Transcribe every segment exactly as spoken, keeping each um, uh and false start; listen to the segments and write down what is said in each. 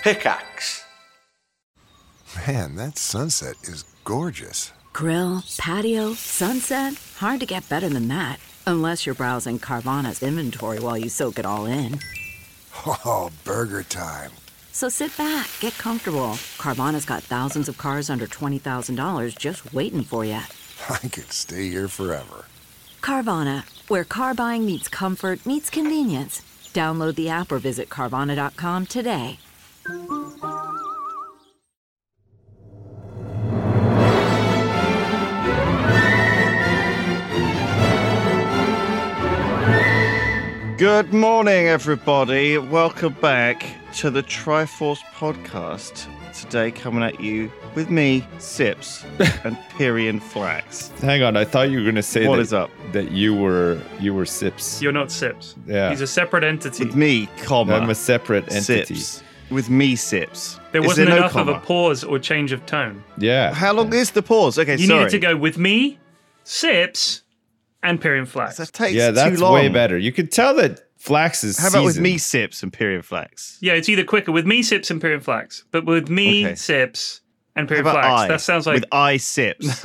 Pickaxe. Man, that sunset is gorgeous. Grill, patio, sunset. Hard to get better than that. Unless you're browsing Carvana's inventory while you soak it all in. Oh, burger time. So sit back, get comfortable. Carvana's got thousands of cars under twenty thousand dollars just waiting for you. I could stay here forever. Carvana, where car buying meets comfort meets convenience. Download the app or visit Carvana dot com today. Good morning, everybody. Welcome back to the Triforce podcast. Today, coming at you with me, Sips, and Pyrian Flax. Hang on, I thought you were going to say what that, is up? that you were you were Sips. You're not Sips. Yeah. He's a separate entity. With me, comma. I'm a separate entity. Sips. With me, Sips. There Is wasn't there no enough of comma? a pause or change of tone. Yeah. How long is the pause? Okay, You sorry. needed to go with me, Sips, and Pyrian Flax. That takes Yeah, that's too long. way better. You could tell that Flax is How about with seasoned. me, Sips, and Pyrian Flax? Yeah, it's either quicker with me, Sips, and Pyrian Flax. But with me, Okay. Sips, and How Pyrian about Flax, I? that sounds like... With I, Sips.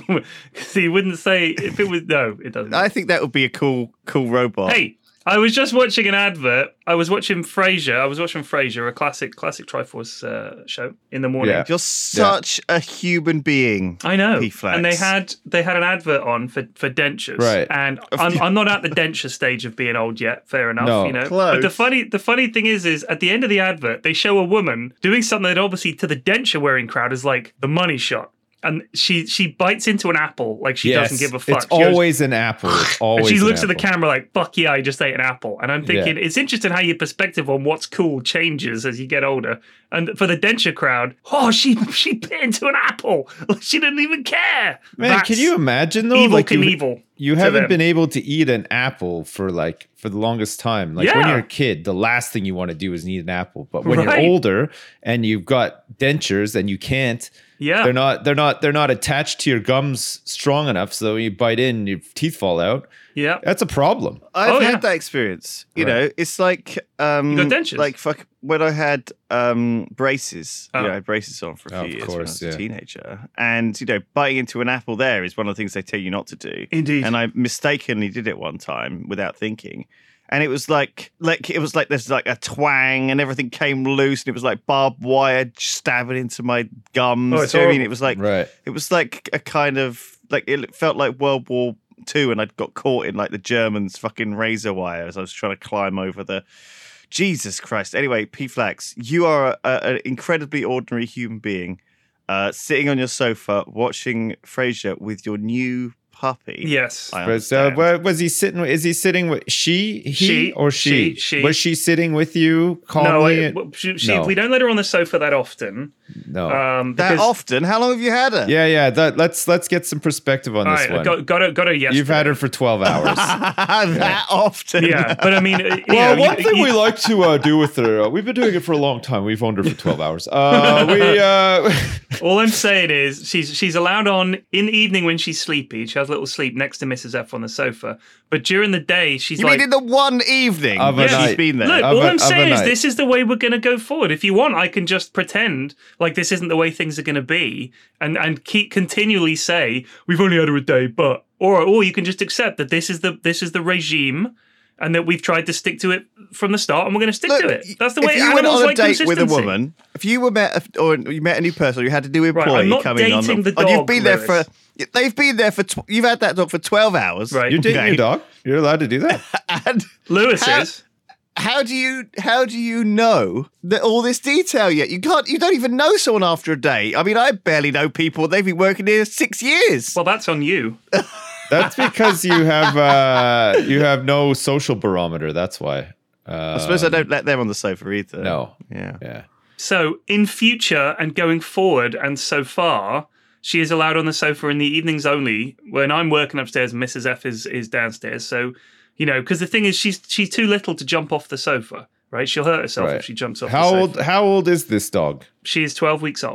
So you wouldn't say if it was... No, it doesn't. I think that would be a cool, cool robot. Hey, I was just watching an advert. I was watching Frasier. I was watching Frasier, a classic classic Triforce uh, show in the morning. Yeah. You're such a human being. I know, P-Flax. and they had they had an advert on for, for dentures, Right. And I'm, I'm not at the denture stage of being old yet. Fair enough, No. you know. Close. But the funny the funny thing is, is at the end of the advert, they show a woman doing something that obviously to the denture wearing crowd is like the money shot, and she she bites into an apple like she Yes, doesn't give a fuck. It's She goes- always an apple. It's always and she an looks at the apple. camera like, fuck yeah, I just ate an apple. And I'm thinking, Yeah. it's interesting how your perspective on what's cool changes as you get older. And for the denture crowd, oh, she she bit into an apple. Like, she didn't even care. Man, That's can you imagine though? Evil like you, Knievel you to haven't them. been able to eat an apple for like for the longest time. Like when Yeah. you're a kid, the last thing you want to do is eat an apple. But when Right. you're older and you've got dentures and you can't, Yeah. they're not they're not they're not attached to your gums strong enough, so when you bite in, your teeth fall out. Yeah. That's a problem. I've Oh, had yeah. that experience. You Right. know, it's like um, You got dentures? like fuck when I had um, braces. Oh. You know, I had braces on for a Oh, few of years when I course, was yeah. a teenager, and you know, biting into an apple there is one of the things they tell you not to do. Indeed. And I mistakenly did it one time without thinking. And it was like, like it was like there's like a twang, and everything came loose, and it was like barbed wire stabbing into my gums. Oh, it's Do you know what I mean? horrible. It was like Right. it was like a kind of like it felt like World War Two, and I'd got caught in like the Germans' fucking razor wire as I was trying to climb over the. Jesus Christ. Anyway, P-Flax, you are a, a, an incredibly ordinary human being, uh, sitting on your sofa watching Frasier with your new puppy. Yes. I But uh, understand. where was he sitting? Is he sitting with she, he, She, or she? she, she. Was she sitting with you No, calmly? I, well, she, she, No. we don't let her on the sofa that often. no. Um, that because, often? How long have you had her? yeah, yeah. That, let's let's get some perspective on All this right, one. got, got her, got her yesterday. You've had her for twelve hours. that often? Yeah, but I mean, uh, you Well, know, one you- thing you- we like to uh, do with her, uh, we've been doing it for a long time. We've owned her for twelve hours. Uh, we, uh, All I'm saying is she's she's allowed on in the evening when she's sleepy. She has a little sleep next to Missus F on the sofa. But during the day, she's You like, mean in the one evening Of a that she's night. been there? look, Of all a- I'm of a saying is night. this is the way we're going to go forward. If you want, I can just pretend like this isn't the way things are going to be and, and keep continually say, we've only had her a day, but, or, or you can just accept that this is the, this is the regime and that we've tried to stick to it from the start and we're going to stick Look, to it. That's the way if you went animals on a like date with a consistency. woman, if you were met or you met a new person, you had a new employee I'm not coming on, dating the and you've dog, been there Lewis. for. They've been there for. Tw- you've had that dog for twelve hours, Right. you're dating Okay. your dog. You're allowed to do that. And Lewis How- is. how do you how do you know that all this detail yet? You can't. You don't even know someone after a day. I mean, I barely know people. They've been working here six years. Well, that's on you. That's because you have uh, you have no social barometer. That's why. Uh, I suppose I don't let them on the sofa either. No. Yeah. Yeah. So in future and going forward and so far, she is allowed on the sofa in the evenings only when I'm working upstairs and Missus F is, is downstairs. So, you know, because the thing is she's she's too little to jump off the sofa, right? She'll hurt herself Right. if she jumps off How the old? sofa. How old is this dog? She is twelve weeks old.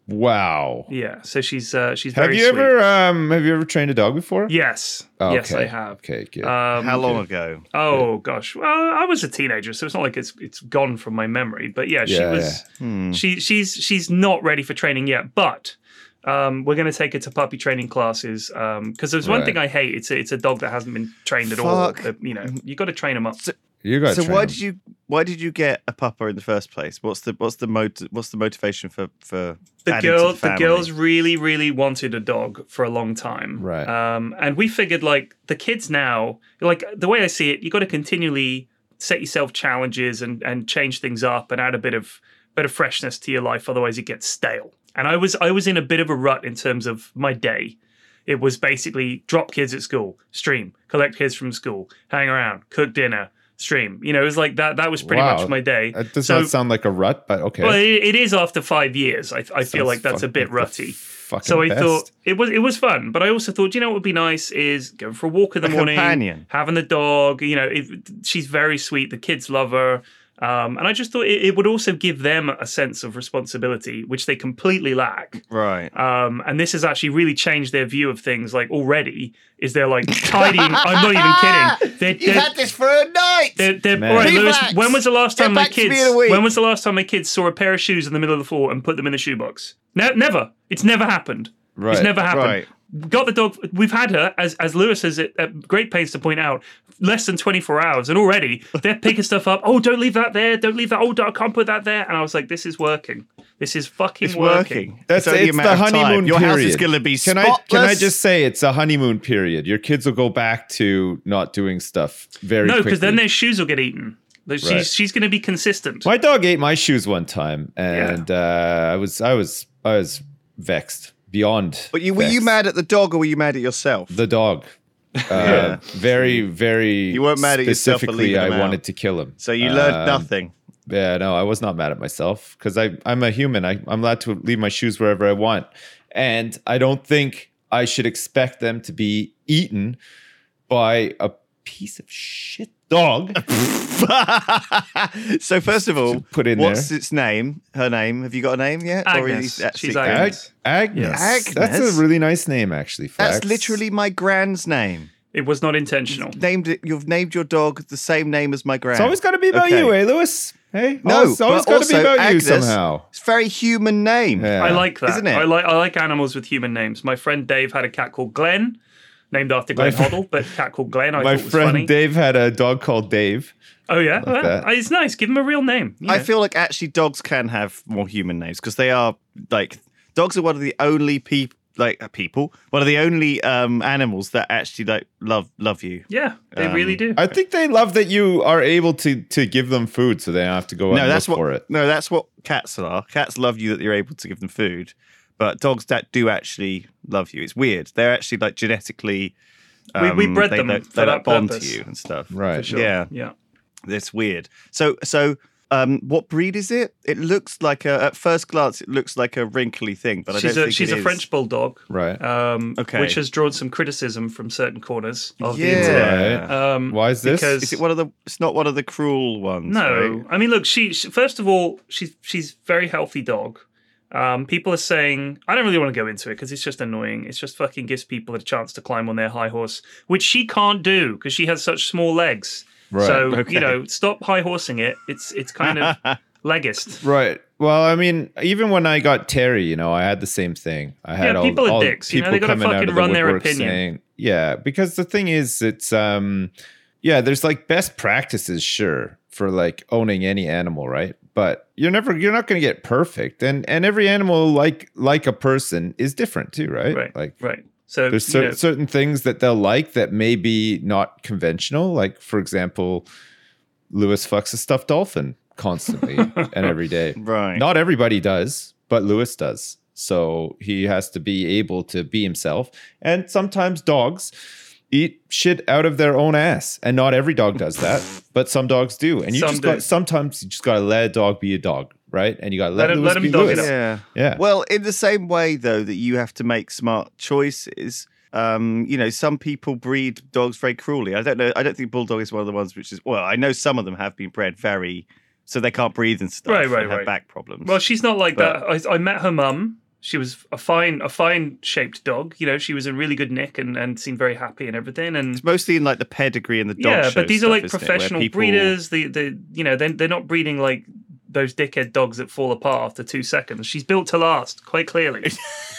Wow. Yeah, so she's uh, she's Have very you sweet. ever um have you ever trained a dog before? Yes, Oh, yes, okay. I have. Okay, good. Um, How long ago? Oh gosh, well, I was a teenager, so it's not like it's it's gone from my memory. But yeah, she Yeah, was. Hmm. She she's she's not ready for training yet, but. Um, we're going to take her to puppy training classes because there's one Right. thing I hate. It's a, it's a dog that hasn't been trained at all. Fuck. Uh, You know, you got to train them up. You got So why did you why did you get a pupper in the first place? What's the what's the mot what's the motivation for for The adding girl, to the, the, family? girls really, really wanted a dog for a long time. Right. Um, and we figured like the kids now, like the way I see it, you got to continually set yourself challenges and and change things up and add a bit of bit of freshness to your life. Otherwise, it gets stale. And I was I was in a bit of a rut in terms of my day. It was basically drop kids at school, stream, collect kids from school, hang around, cook dinner, stream. You know, it was like that. That was pretty Wow. much my day. That does So- not sound like a rut, but okay. Well, it, it is after five years. I, I feel Sounds like that's a fuck- bit like the rutty. fucking So I best. thought it was it was fun, but I also thought, you know, what would be nice is going for a walk in the A morning, companion. having the dog. You know, it, she's very sweet. The kids love her. Um, and I just thought it, it would also give them a sense of responsibility, which they completely lack. Right. Um, and this has actually really changed their view of things. Like already, is they're like tidying. I'm not even kidding. They're, You've they're, had this for a night. they're, they're, Man. all right, Lewis, Relax. when was the last Get time my back to me kids? in a week. When was the last time my kids saw a pair of shoes in the middle of the floor and put them in the shoebox? Ne- never. It's never happened. It's Right. never happened. Right. Got the dog. We've had her, as as Lewis has at at great pains to point out, less than twenty-four hours, and already they're picking stuff up. Oh, don't leave that there. Don't leave that. Oh, I can't put that there. And I was like, this is working. This is fucking It's working. working. That's it's only a it's matter the of time. honeymoon Your period. house is going to be Can I spotless. can I just say it's a honeymoon period? Your kids will go back to not doing stuff very No, quickly. because then their shoes will get eaten. She's Right. she's going to be consistent. My dog ate my shoes one time, and uh, I was I was I was vexed beyond. But you were you vexed. mad at the dog or were you mad at yourself? The dog. Uh, Yeah. Very, very. You weren't mad at yourself for specifically, leaving I him out. wanted to kill him. so you learned Um, nothing. Yeah, no, I was not mad at myself because I I'm a human. I, I'm allowed to leave my shoes wherever I want, and I don't think I should expect them to be eaten by a piece of shit dog. So first of all, Put in what's there. its name? Her name? Have you got a name yet? Or Agnes. is it She's actually- Agnes. Ag- Agnes. Yes. That's Agnes? a really nice name, actually. That's Flax. literally my grand's name. It was not intentional. Named it. You've named your dog the same name as my grand. It's always got to be about Okay. you, eh, Lewis? Hey, No, always, always but got to be also about you Agnes- somehow. It's a very human name. Yeah. I like that. Isn't it? I like I like animals with human names. My friend Dave had a cat called Glenn, named after Glenn fr- Hoddle, but cat called Glenn. I My thought was friend funny. Dave had a dog called Dave. Oh yeah, Well, that. it's nice. Give him a real name. you I know. feel like actually dogs can have more human names because they are like dogs are one of the only people like uh, people one of the only um animals that actually like love love you. yeah, they Um, really do. I think they love that you are able to to give them food, so they don't have to go out No, and that's look what for it. no, that's what cats are. Cats love you that you're able to give them food, but dogs that do actually love you. It's weird. They're actually like genetically. We- we um, bred they, them they, for they that like bond purpose. to you and stuff. Right. For sure. Yeah. yeah. That's weird. So so. Um, what breed is it? It looks like a. At first glance, it looks like a wrinkly thing, but I She's don't a think she's it a is. French bulldog, Right. um, Okay. which has drawn some criticism from certain corners of the Yeah. internet. Right. Um, Why is this? because- Is it one of the? It's not one of the cruel ones. No, right? I mean, look. She, she first of all, she's she's very healthy dog. Um, people are saying I don't really want to go into it because it's just annoying. It's just fucking gives people a chance to climb on their high horse, which she can't do because she has such small legs. Right. So Okay. you know, stop high horsing it. It's it's kind of leggist. Right. Well, I mean, even when I got Terry, you know, I had the same thing. I had Yeah, all, people are all dicks, you know, people they gotta coming out fucking of the run their woodwork opinion. saying, yeah, because the thing is, it's um, yeah, there's like best practices, sure, for like owning any animal, right? But you're never, you're not going to get perfect, and and every animal, like like a person, is different too, right? Right. Like Right. So there's you cer- know, certain things that they'll like that may be not conventional. Like, for example, Lewis fucks a stuffed dolphin constantly and every day. Right. Not everybody does, but Lewis does. So he has to be able to be himself. And sometimes dogs eat shit out of their own ass. And not every dog does that, but some dogs do. And you Some just do. got sometimes you just gotta let a dog be a dog, right? And you gotta let, Let him- Lewis let him be dog it Lewis. up. Yeah. Yeah. Well, in the same way though that you have to make smart choices. Um, you know, some people breed dogs very cruelly. I don't know. I don't think bulldog is one of the ones which is. Well, I know some of them have been bred very, so they can't breathe and stuff. Right, right, and have right. back problems. well, she's not like But- that. I, I met her mum. She was a fine, a fine shaped dog. You know, she was in really good nick and, and seemed very happy and everything. And It's mostly in like the pedigree and the dog yeah, show but these are stuff, like isn't it, where professional people- breeders. The the you know they're they're not breeding like those dickhead dogs that fall apart after two seconds. She's built to last, quite clearly.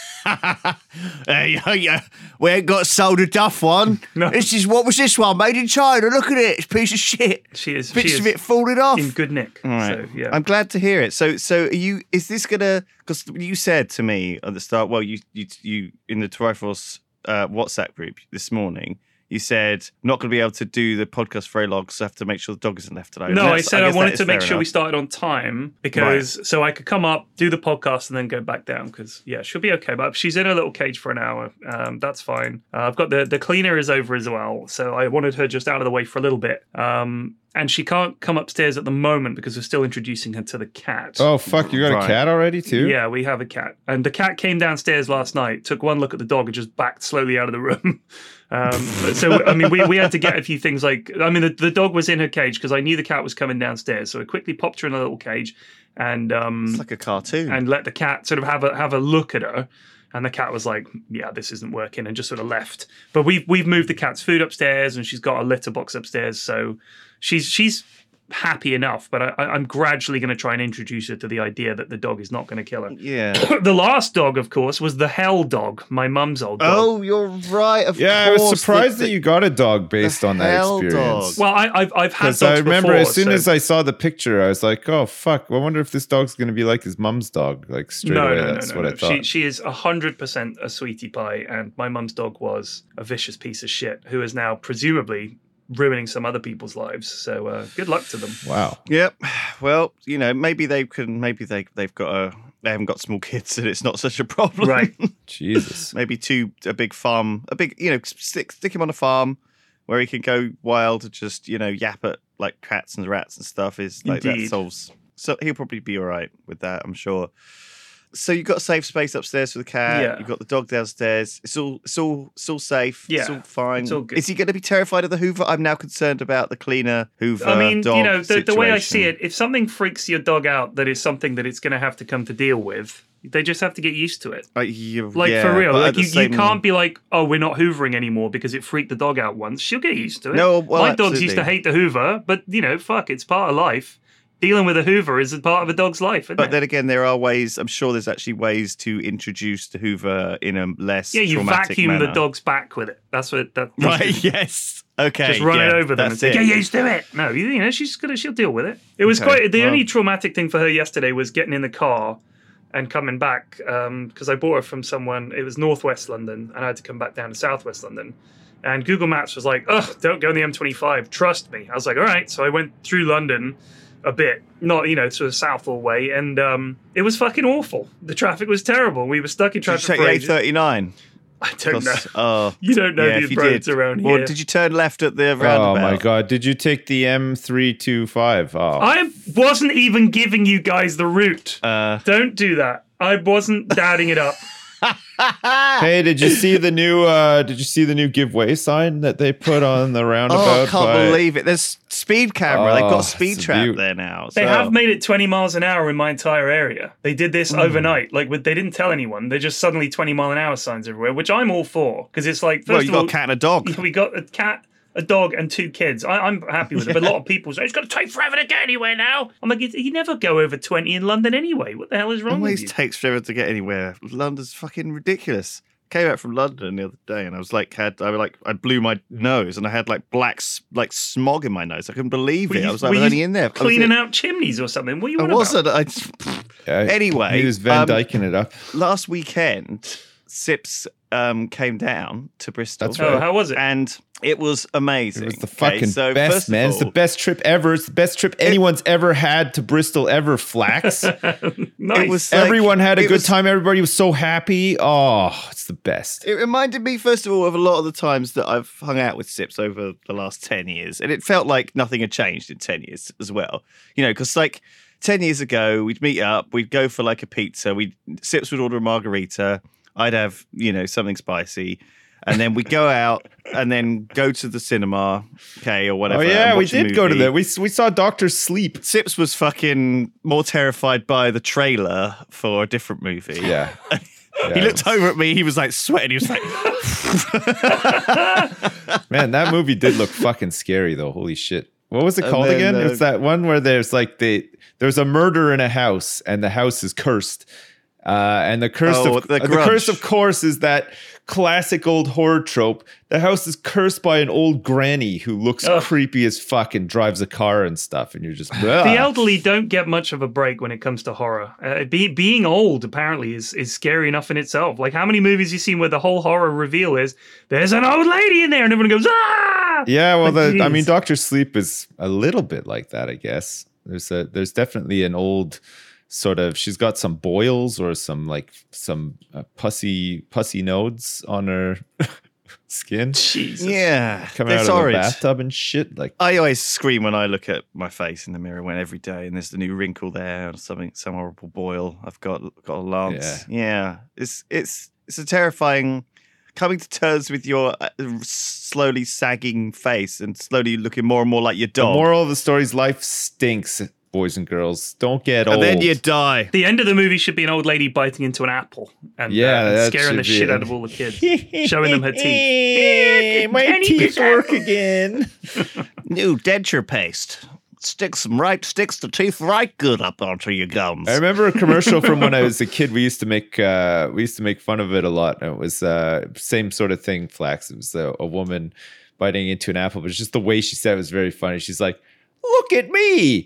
Hey, yeah, we ain't got sold a duff one. No. This is what was this one made in China? Look at it, it's a piece of shit. She is Bits she of is it falling off. in good nick. All right. So yeah, I'm glad to hear it. So, so are you? Is this gonna? Because you said to me at the start. Well, you you you in the Triforce uh, WhatsApp group this morning. You said not going to be able to do the podcast very long, so I have to make sure the dog isn't left alone. no, And I that's- said I, guess that wanted is to make fair sure we enough. started on time because so I could come up, do the podcast, and then go back down. Because yeah, she'll be okay. But if she's in her little cage for an hour, um, that's fine. Uh, I've got the the cleaner is over as well, so I wanted her just out of the way for a little bit. Um, and she can't come upstairs at the moment because we're still introducing her to the cat. Oh fuck! You got Right. a cat already too? Yeah, we have a cat. And the cat came downstairs last night, took one look at the dog, and just backed slowly out of the room. Um, so, I mean, we, we had to get a few things like, I mean, the, the dog was in her cage because I knew the cat was coming downstairs. So I quickly popped her in a little cage and um, It's like a cartoon. and let the cat sort of have a have a look at her. And the cat was like, yeah, this isn't working, and just sort of left. But we've we've moved the cat's food upstairs, and she's got a litter box upstairs. So she's she's happy enough, but I, I'm gradually going to try and introduce her to the idea that the dog is not going to kill her. yeah. The last dog, of course, was the Hell Dog, my mum's old dog. Oh, you're right. Of Yeah, I was course, surprised the- that you got a dog based on that hell experience. dog. Well, I, I've I've had Because dogs I remember before, as soon so- as I saw the picture, I was like, "Oh fuck! I wonder if this dog's going to be like his mum's dog." Like straight no, away, no, no, that's no, what no. I thought. She she is a hundred percent a sweetie pie, and my mum's dog was a vicious piece of shit who is now presumably ruining some other people's lives. So uh, good luck to them. Wow. Yep. Well, you know, maybe they can. Maybe they they've got a. They haven't got small kids, and it's not such a problem. Right. Jesus. Maybe two a big farm, a big you know, stick stick him on a farm where he can go wild and just you know yap at like cats and rats and stuff. Is like that Indeed. solves. So he'll probably be all right with that, I'm sure. So you've got a safe space upstairs for the cat. Yeah. You've got the dog downstairs. It's all it's all it's all safe. It's Yeah, all fine. it's all good. Is he going to be terrified of the Hoover? I'm now concerned about the cleaner Hoover. I mean, dog you know, the, the way I see situation. it, if something freaks your dog out, that is something that it's going to have to come to deal with. They just have to get used to it. Like, you- Like yeah, for real, but like at the you, same- you can't be like, oh, we're not hoovering anymore because it freaked the dog out once. She'll get used to it. No, well, my dogs used to absolutely. hate the Hoover, but you know, fuck, it's part of life. Dealing with a Hoover is a part of a dog's life, isn't But it? then again, there are ways. I'm sure there's actually ways to introduce the Hoover in a less yeah, you traumatic vacuum manner. the dog's back with it. That's what that. Right? Yes. Okay. Just run yeah, it over them and that's say, it. "Get used to it." No, you, you know, she's gonna, she'll deal with it. It was Okay, quite. The well. only traumatic thing for her yesterday was getting in the car and coming back because I bought her from someone. It was Northwest London, and I had to come back down to Southwest London. And Google Maps was like, "Ugh, don't go on the M twenty-five. Trust me." I was like, "All right." So I went through London a bit, not you know, sort of south all way, and um, it was fucking awful. The traffic was terrible. We were stuck in Did you traffic take for the A ages. thirty-nine? I don't know. Oh, You don't know yeah, the if you roads did. around Or here. did you turn left at the roundabout? Oh my god! Did you take the M three two five? Oh, I wasn't even giving you guys the route. Uh, Don't do that. I wasn't dadding it up. hey, did you see the new? uh Did you see the new giveaway sign that they put on the roundabout? oh, I can't by- believe it. There's speed camera. They've Oh, got speed it's a trap beaut. there now. They so- have made it twenty miles an hour in my entire area. They did this overnight. Like, with, they didn't tell anyone. They're just suddenly twenty mile an hour signs everywhere, which I'm all for. Because it's like, first Well, you of got all, a cat and a dog. we got a cat, a dog, and two kids. I, I'm happy with it. But a lot of people say, it's going to take forever to get anywhere now. I'm like, you never go over twenty in London anyway. What the hell is wrong with Always you? takes forever to get anywhere. London's fucking ridiculous. Came back from London the other day, and I was like, had I like, I blew my nose, and I had like black, s- like smog in my nose. I couldn't believe Were it. you- I was like, were I was you only in there. I was Cleaning in- out chimneys or something. What are you I on about? wasn't. I just, Yeah, Anyway, he was Van um, Dyking it up. last weekend, Sips um, came down to Bristol. That's Oh, right. how was it? And it was amazing. It was the Okay, fucking so best, first of man. It's the all- best trip ever. It's the best trip anyone's ever had to Bristol ever. Flax. Nice. It was like- Everyone had a it good was- time. Everybody was so happy. Oh, it's the best. It reminded me, first of all, of a lot of the times that I've hung out with Sips over the last ten years. And it felt like nothing had changed in ten years as well. You know, because like ten years ago, we'd meet up, we'd go for like a pizza, we'd Sips would order a margarita, I'd have, you know, something spicy. And then we'd go out and then go to the cinema, okay, or whatever. Oh yeah, and we watch a did go to movie. that. We we saw Doctor Sleep. Sips was fucking more terrified by the trailer for a different movie. Yeah, he looked over at me. He was like sweating. He was like, Man, that movie did look fucking scary though. Holy shit. What was it And called then, again? uh, It's that one where there's like the there's a murder in a house and the house is cursed. Uh, and the curse Oh, of The uh, the curse Grudge. of course is that classic old horror trope. The house is cursed by an old granny who looks Ugh. creepy as fuck and drives a car and stuff, and you're just The "Ugh." elderly don't get much of a break when it comes to horror. Uh, be, being old apparently is, is scary enough in itself. Like how many movies you seen where the whole horror reveal is there's an old lady in there and everyone goes ah. Yeah, well, Like, the, I mean, jeez. Doctor Sleep is a little bit like that, I guess. There's a there's definitely an old sort of. She's got some boils or some like some uh, pussy pussy nodes on her skin Jesus. yeah, coming out it's of orange. the bathtub and shit. Like, I always scream when I look at my face in the mirror when every day, and there's the new wrinkle there, or something, some horrible boil. I've got got a lance. Yeah, it's it's it's a terrifying coming to terms with your uh, slowly sagging face and slowly looking more and more like your the dog. moral of the story is life stinks, boys and girls. Don't get and old. then you die. The end of the movie should be an old lady biting into an apple and, Yeah, uh, and that scaring the should be shit it. out of all the kids, showing them her teeth. Hey, my Penny teeth picker. work again. New denture paste sticks them right, sticks the teeth right good up onto your gums. I remember a commercial from when I was a kid. We used to make uh, we used to make fun of it a lot. And it was uh, same sort of thing, Flax. It was a, a woman biting into an apple, but it's just the way she said it was very funny. She's like, "Look at me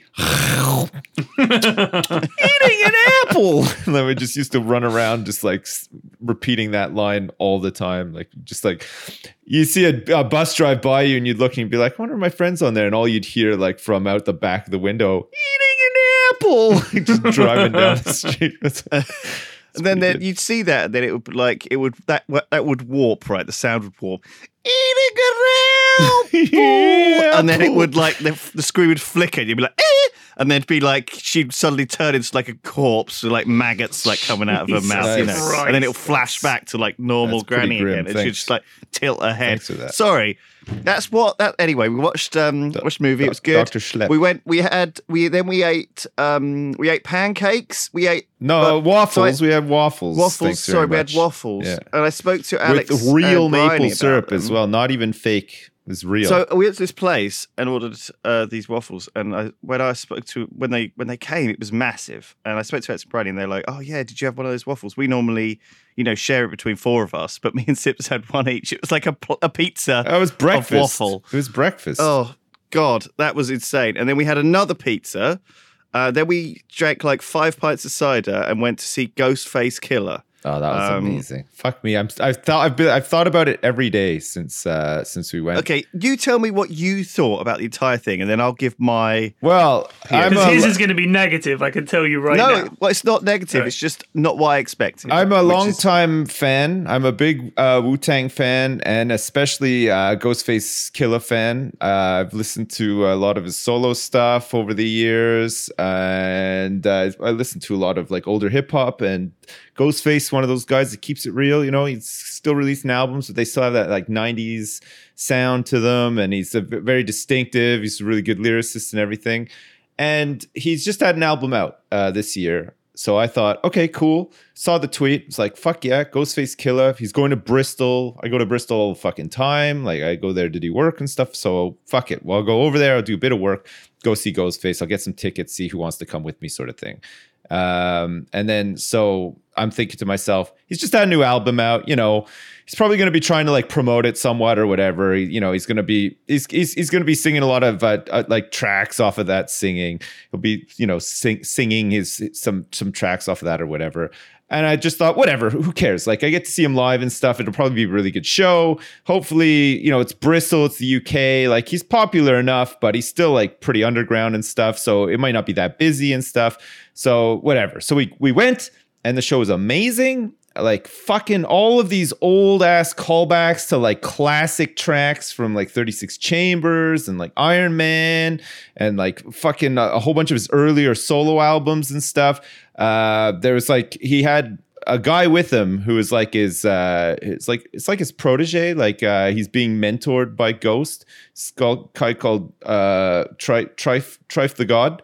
eating an apple," and then we just used to run around just like s- repeating that line all the time. Like just like you see a, a bus drive by you and you'd look and you'd be like, "I wonder if my friend's on there," and all you'd hear like from out the back of the window, "Eating an apple," just driving down the street. It's- and then, pretty then good. you'd see that, and then it would be like it would that that would warp, right? The sound would warp. Eating an apple, and then it would like the, the screen would flicker, and you'd be like, eh! And then it'd be like she'd suddenly turn into like a corpse with like maggots like coming out of her mouth, you know. Jesus And then it'll Christ. flash back to like normal That's pretty granny grim, again, and she'd thanks. just like tilt her head. Thanks for that. Sorry, that's what that. Anyway, we watched um Doc- watched a movie. It Doc- was good. Doctor Schlepp. We went. We had. We then we ate. Um, we ate pancakes. We ate No, But- waffles. so I- we had waffles. waffles. Thanks very Sorry, we had much. waffles. Yeah. And I spoke to Alex with real and Bryony maple about syrup as them. well, not even fake. It was real. So we went to this place and ordered uh, these waffles. And I, when I spoke to when they when they came, it was massive. And I spoke to Alex and Bryony, and they're like, "Oh yeah, did you have one of those waffles? We normally, you know, share it between four of us, but me and Sips had one each. It was like a pl- a pizza. That was breakfast. waffle. It was breakfast. Oh God, that was insane. And then we had another pizza. Uh, then we drank like five pints of cider and went to see Ghostface Killer. Oh, that was Um, amazing. Fuck me. I'm. I've thought. I've been. I've thought about it every day since. Uh, since we went. Okay, you tell me what you thought about the entire thing, and then I'll give my. Well, I'm Because a, his is going to be negative, I can tell you right no, now. well, it's not negative. Right. It's just not what I expected. I'm a which long is- time fan. I'm a big uh, Wu Tang fan, and especially uh, Ghostface Killer fan. Uh, I've listened to a lot of his solo stuff over the years, and uh, I listened to a lot of like older hip hop. And Ghostface, one of those guys that keeps it real. You know, he's still releasing albums, but they still have that like nineties sound to them, and he's a v- very distinctive. He's a really good lyricist and everything. And he's just had an album out uh, this year. So I thought, okay, cool. Saw the tweet. It's like, fuck yeah, Ghostface Killer. He's going to Bristol. I go to Bristol all the fucking time. Like, I go there to do work and stuff. So fuck it. Well, I'll go over there. I'll do a bit of work. Go see Ghostface. I'll get some tickets, see who wants to come with me, sort of thing. Um, and then so I'm thinking to myself, he's just had a new album out. You know, he's probably going to be trying to like promote it somewhat or whatever. He, you know, he's going to be he's he's, he's going to be singing a lot of uh, uh, like tracks off of that singing. He'll be you know sing, singing his some some tracks off of that or whatever. And I just thought, whatever, who cares? Like, I get to see him live and stuff. It'll probably be a really good show. Hopefully, you know, it's Bristol, it's the U K. Like, he's popular enough, but he's still like pretty underground and stuff. So it might not be that busy and stuff. So whatever. So we we went, and the show was amazing. Like fucking all of these old ass callbacks to like classic tracks from like thirty-six Chambers and like Iron Man and like fucking a, a whole bunch of his earlier solo albums and stuff. Uh, there was like he had a guy with him who was like his uh, it's like it's like his protege. Like uh, he's being mentored by Ghost. It's called guy called uh, Tri Trife Trife the God.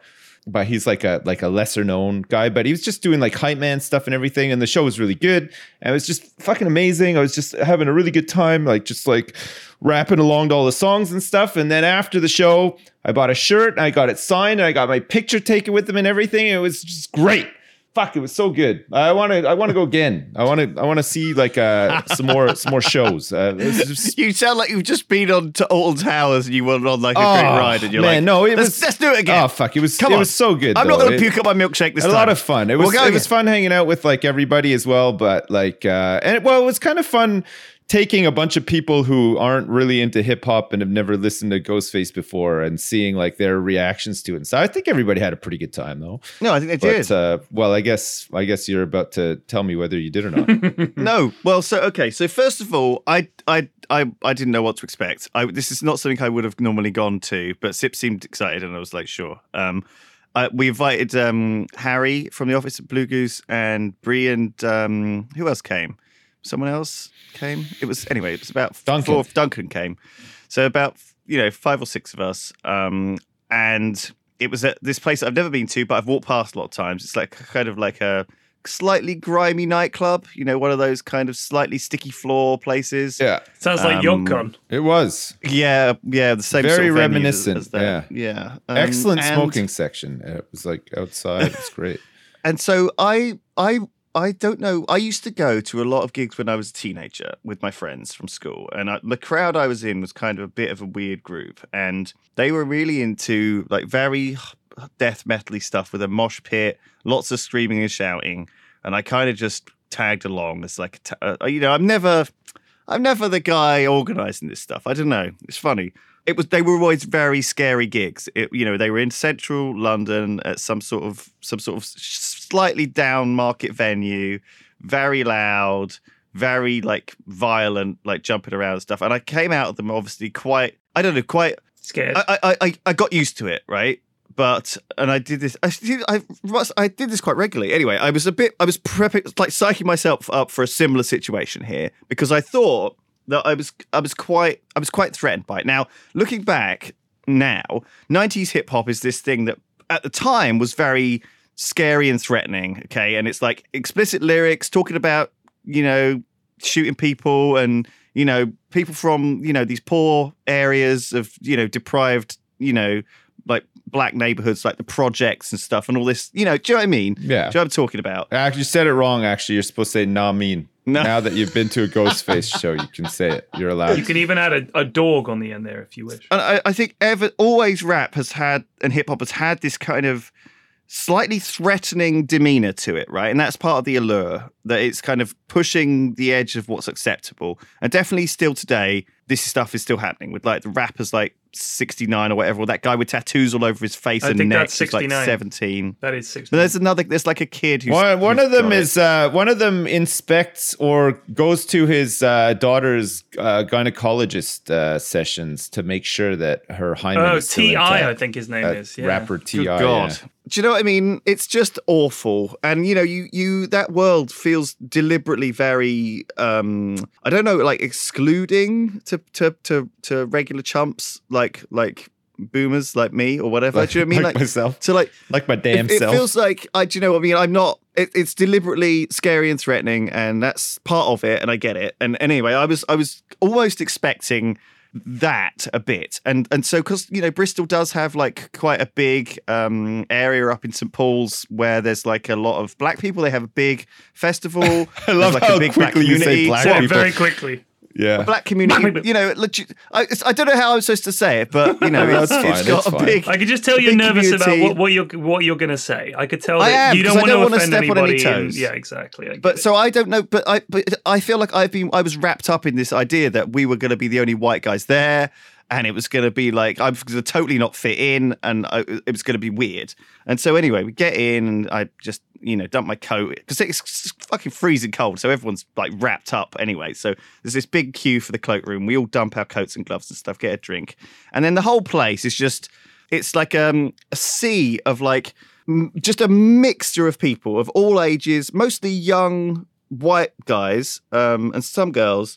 but he's like a like a lesser known guy, but he was just doing like hype man stuff and everything, and the show was really good, and it was just fucking amazing. I was just having a really good time, like just like rapping along to all the songs and stuff. And then after the show, I bought a shirt and I got it signed and I got my picture taken with him and everything. It was just great. Fuck, it was so good. I want to. I want to go again. I want to. I want to see like uh, some more, some more shows. Uh, it's just- You sound like you've just been on to Alton Towers and you went on like a Oh, great ride, and you're man, like, no, it let's, was- let's do it again. Oh fuck! It was. Come it on. was so good. I'm though. not going to It- puke up my milkshake this a time. lot of fun. It was. We'll go it was again. fun hanging out with like everybody as well. But like, uh, and well, it was kind of fun taking a bunch of people who aren't really into hip hop and have never listened to Ghostface before and seeing like their reactions to it. And so I think everybody had a pretty good time though. No, I think they did. But uh, well, I guess I guess you're about to tell me whether you did or not. No, well, so okay. So first of all, I, I, I, I didn't know what to expect. I, this is not something I would have normally gone to, but Sip seemed excited, and I was like, sure. Um, uh, we invited um, Harry from the office at Blue Goose, and Bree, and um, who else came? Someone else came. It was anyway. It was about Duncan. four. Duncan came. So about you know five or six of us, um, and it was at this place I've never been to, but I've walked past a lot of times. It's like kind of like a slightly grimy nightclub, you know, one of those kind of slightly sticky floor places. Yeah, Sounds like Um, Yogcon. it was Yeah, yeah, the same Very sort of venues reminiscent, As, as that. Yeah, Um, excellent and- smoking section. It was like outside. It was great. And so I, I, I don't know. I used to go to a lot of gigs when I was a teenager with my friends from school, and I, the crowd I was in was kind of a bit of a weird group, and they were really into like very death metal-y stuff with a mosh pit, lots of screaming and shouting, and I kind of just tagged along as like, a ta- uh, you know, I'm never, I'm never the guy organizing this stuff. I don't know. It's funny. It was. They were always very scary gigs. It, you know, they were in central London at some sort of some sort of slightly down market venue, very loud, very like violent, like jumping around and stuff. And I came out of them obviously quite. I don't know, quite. Scared. I I I, I got used to it, right? But and I did this. I did. I, I did this quite regularly. Anyway, I was a bit. I was prepping, like psyching myself up for a similar situation here because I thought that I was. I was quite. I was quite threatened by it. Now, looking back now, nineties hip hop is this thing that at the time was very scary and threatening. Okay, and it's like explicit lyrics talking about you know shooting people and you know people from you know these poor areas of you know deprived you know like black neighborhoods like the projects and stuff and all this you know do you know what I mean Yeah. do you know what I'm talking about? Actually, you said it wrong. Actually, you're supposed to say "nah mean." No. Now that you've been to a Ghostface show, you can say it. You're allowed. You can even add a, a dog on the end there if you wish. And I, I think ever always rap has had and hip hop has had this kind of slightly threatening demeanor to it, right? And that's part of the allure, that it's kind of pushing the edge of what's acceptable. And definitely still today, this stuff is still happening with like the rappers like sixty-nine or whatever, or that guy with tattoos all over his face I and think neck that's who's like sixty-nine. seventeen. That is six. But there's another, there's like a kid who's One, one who's of them got it. is uh, one of them inspects or goes to his uh, daughter's uh, gynecologist uh, sessions to make sure that her hymen Oh, is still T I, I intact. think his name Uh, is. Yeah. Rapper T I. Good God. yeah. Do you know what I mean? It's just awful. And you know, you you that world feels deliberately very um I don't know, like excluding to to to, to regular chumps like like boomers like me or whatever. Like, do you know what I mean? like myself. So like Like my damn it, it self. feels like I do you know what I mean? I'm not it, it's deliberately scary and threatening, and that's part of it, and I get it. And anyway, I was I was almost expecting that a bit, and and so because you know Bristol does have like quite a big um area up in Saint Paul's where there's like a lot of black people. They have a big festival. I love like how a big black quickly you say community. black So- Yeah, people. very quickly. yeah. black community, you know, legit, I, it's- I don't know how I'm supposed to say it, but you know, it's, That's fine, it's got that's a fine. big. I could just tell a you're big nervous about community. what, what you're what you're going to say. I could tell I that am, you don't because I want don't to wanna offend step on any anybody. and- toes. yeah, exactly. I get But it. so I don't know, but I but I feel like I've been I was wrapped up in this idea that we were going to be the only white guys there, and it was going to be like I was going to totally not fit in, and I, it was going to be weird. And so anyway, we get in, and I just you know dump my coat because it's fucking freezing cold, so everyone's like wrapped up anyway. So there's this big queue for the cloakroom. We all dump our coats and gloves and stuff, get a drink, and then the whole place is just it's like um, a sea of like m- just a mixture of people of all ages, mostly young white guys um, and some girls.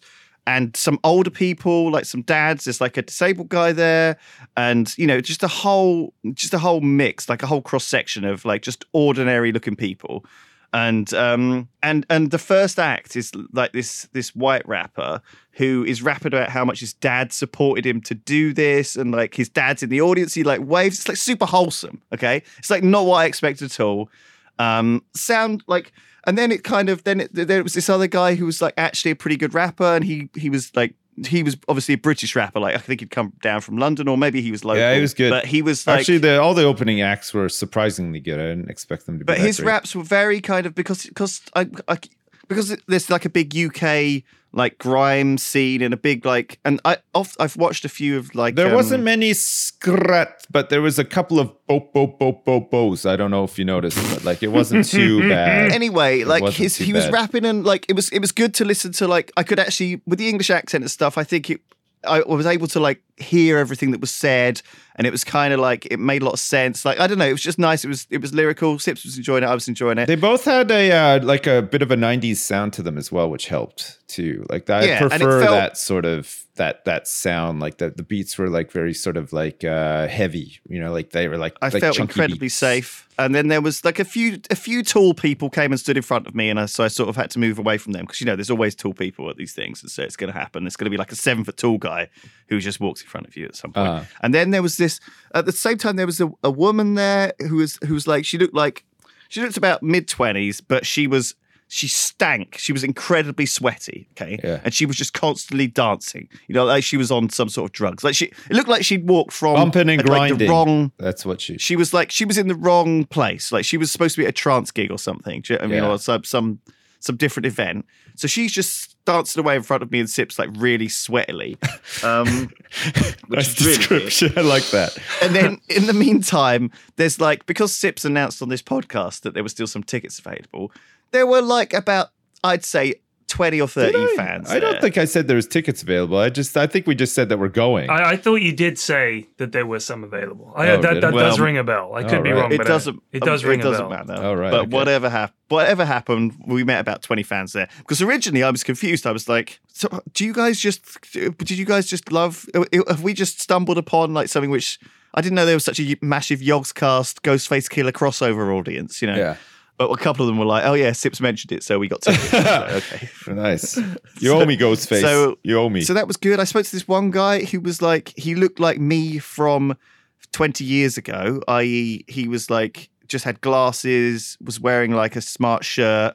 and some older people, like some dads. There's like a disabled guy there, and you know, just a whole, just a whole mix, like a whole cross section of like just ordinary looking people. And um and and the first act is like this this white rapper who is rapping about how much his dad supported him to do this, and like his dad's in the audience. He like waves. It's like super wholesome. Okay, it's like not what I expected at all. Um, sound like, and then it kind of then it, there was this other guy who was like actually a pretty good rapper, and he he was like. He was obviously a British rapper. Like I think he'd come down from London, or maybe he was local. Yeah, he was good. But he was like, actually the, all the opening acts were surprisingly good. I didn't expect them to be. But that his great. raps were very kind of because because I, I because there's like a big U K like grime scene and a big like, and I oft, I've watched a few of like there um, wasn't many scrat, but there was a couple of bo bo bo bo bo's. I don't know if you noticed, but like it wasn't too bad. Anyway, It like wasn't his too he was bad. rapping and like it was it was good to listen to. Like I could actually with the English accent and stuff. I think it. I was able to like hear everything that was said, and it was kind of like it made a lot of sense. Like I don't know, it was just nice. It was it was lyrical. Sips was enjoying it. I was enjoying it. They both had a uh, like a bit of a nineties sound to them as well, which helped too. Like I Yeah, and it prefer felt- that sort of that that sound. Like that the beats were like very sort of like uh, heavy. You know, like they were like I like felt chunky incredibly beats. safe. And then there was like a few a few tall people came and stood in front of me, and I, so I sort of had to move away from them because you know there's always tall people at these things, and so it's going to happen. It's going to be like a seven foot tall guy who just walks in front of you at some point. Uh-huh. And then there was this. At the same time, there was a, a woman there who was who was like she looked like she looked about mid twenties, but she was. She stank. She was incredibly sweaty. Okay, Yeah. and she was just constantly dancing. You know, like she was on some sort of drugs. Like she, it looked like she'd walked from Bumping and like, the grinding. wrong. That's what she. She was like she was in the wrong place. Like she was supposed to be at a trance gig or something. Do you know what I mean, Yeah. or some some some different event. So she's just dancing away in front of me and Sips like really sweatily. Um, which Nice is really weird. description. I like that. And then in the meantime, there's like because Sips announced on this podcast that there were still some tickets available. There were like about I'd say twenty or thirty Did I? fans. I don't there. think I said there was tickets available. I just I think we just said that we're going. I, I thought you did say that there were some available. I, Oh, that did that I? does Well, ring a bell. I could all be right. wrong, It but doesn't. it does um, ring it a doesn't bell. matter. All right, But okay. whatever happened, whatever happened, we met about twenty fans there. Because originally I was confused. I was like, "So, do you guys just? Did you guys just love? Have we just stumbled upon like something which I didn't know there was such a massive Yogscast Ghostface Killer crossover audience? You know." Yeah. But a couple of them were like, "Oh yeah, Sips mentioned it, so we got tickets." Like, okay. Nice. You owe me Ghostface. so- you owe me. So that was good. I spoke to this one guy who was like, he looked like me from twenty years ago, that is, he was like, just had glasses, was wearing like a smart shirt,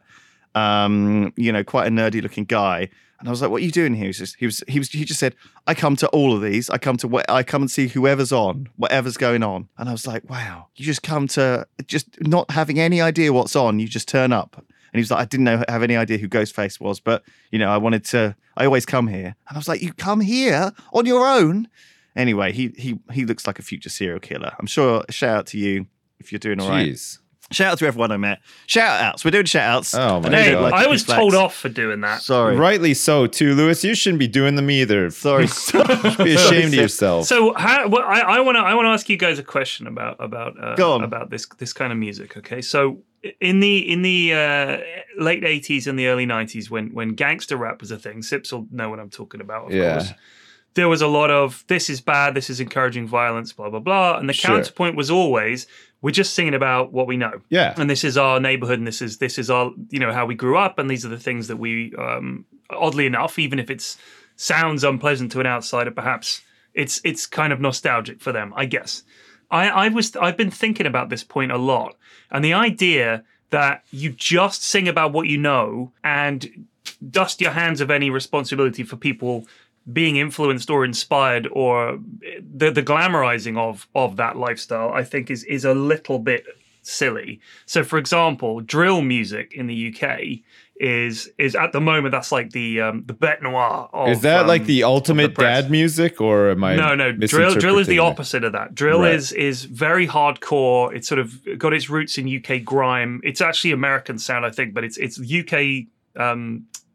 um, you know, quite a nerdy looking guy. And I was like, "What are you doing here?" He was, just, he was, he was, he just said, "I come to all of these. I come to, what I come and see whoever's on, whatever's going on." And I was like, "Wow, you just come to just not having any idea what's on. You just turn up." And he was like, "I didn't know have any idea who Ghostface was, but you know, I wanted to. I always come here." And I was like, "You come here on your own?" Anyway, he he he looks like a future serial killer. I'm sure. Shout out to you if you're doing all right. Jeez. Shout out to everyone I met. Shout outs. We're doing shout outs. Oh, my Hey, God. like I to was be told flax. off for doing that. Sorry. Rightly so, too, Lewis. You shouldn't be doing them either. Sorry. Be ashamed of yourself. So how, well, I, I want to I want to ask you guys a question about about uh, Go on. about this this kind of music. Okay, so in the in the uh, late eighties and the early nineties, when when gangster rap was a thing, Sips will know what I'm talking about. Of Yeah. course, there was a lot of this is bad, this is encouraging violence, blah blah blah, and the Sure. counterpoint was always we're just singing about what we know. Yeah. And this is our neighborhood, and this is this is our you know how we grew up, and these are the things that we um, oddly enough, even if it's sounds unpleasant to an outsider, perhaps it's it's kind of nostalgic for them, I guess. I, I was I've been thinking about this point a lot, and the idea that you just sing about what you know and dust your hands of any responsibility for people being influenced or inspired or the the glamorizing of of that lifestyle, I think is is a little bit silly. So, for example, drill music in the U K is is at the moment that's like the um, the bête noire. Of, Is that um, like the ultimate press. dad music, or am I no, no. Drill, drill is the misinterpreting it? opposite of that. Drill Right. is is very hardcore. It's sort of got its roots in U K grime. It's actually American sound, I think, but it's it's U K um,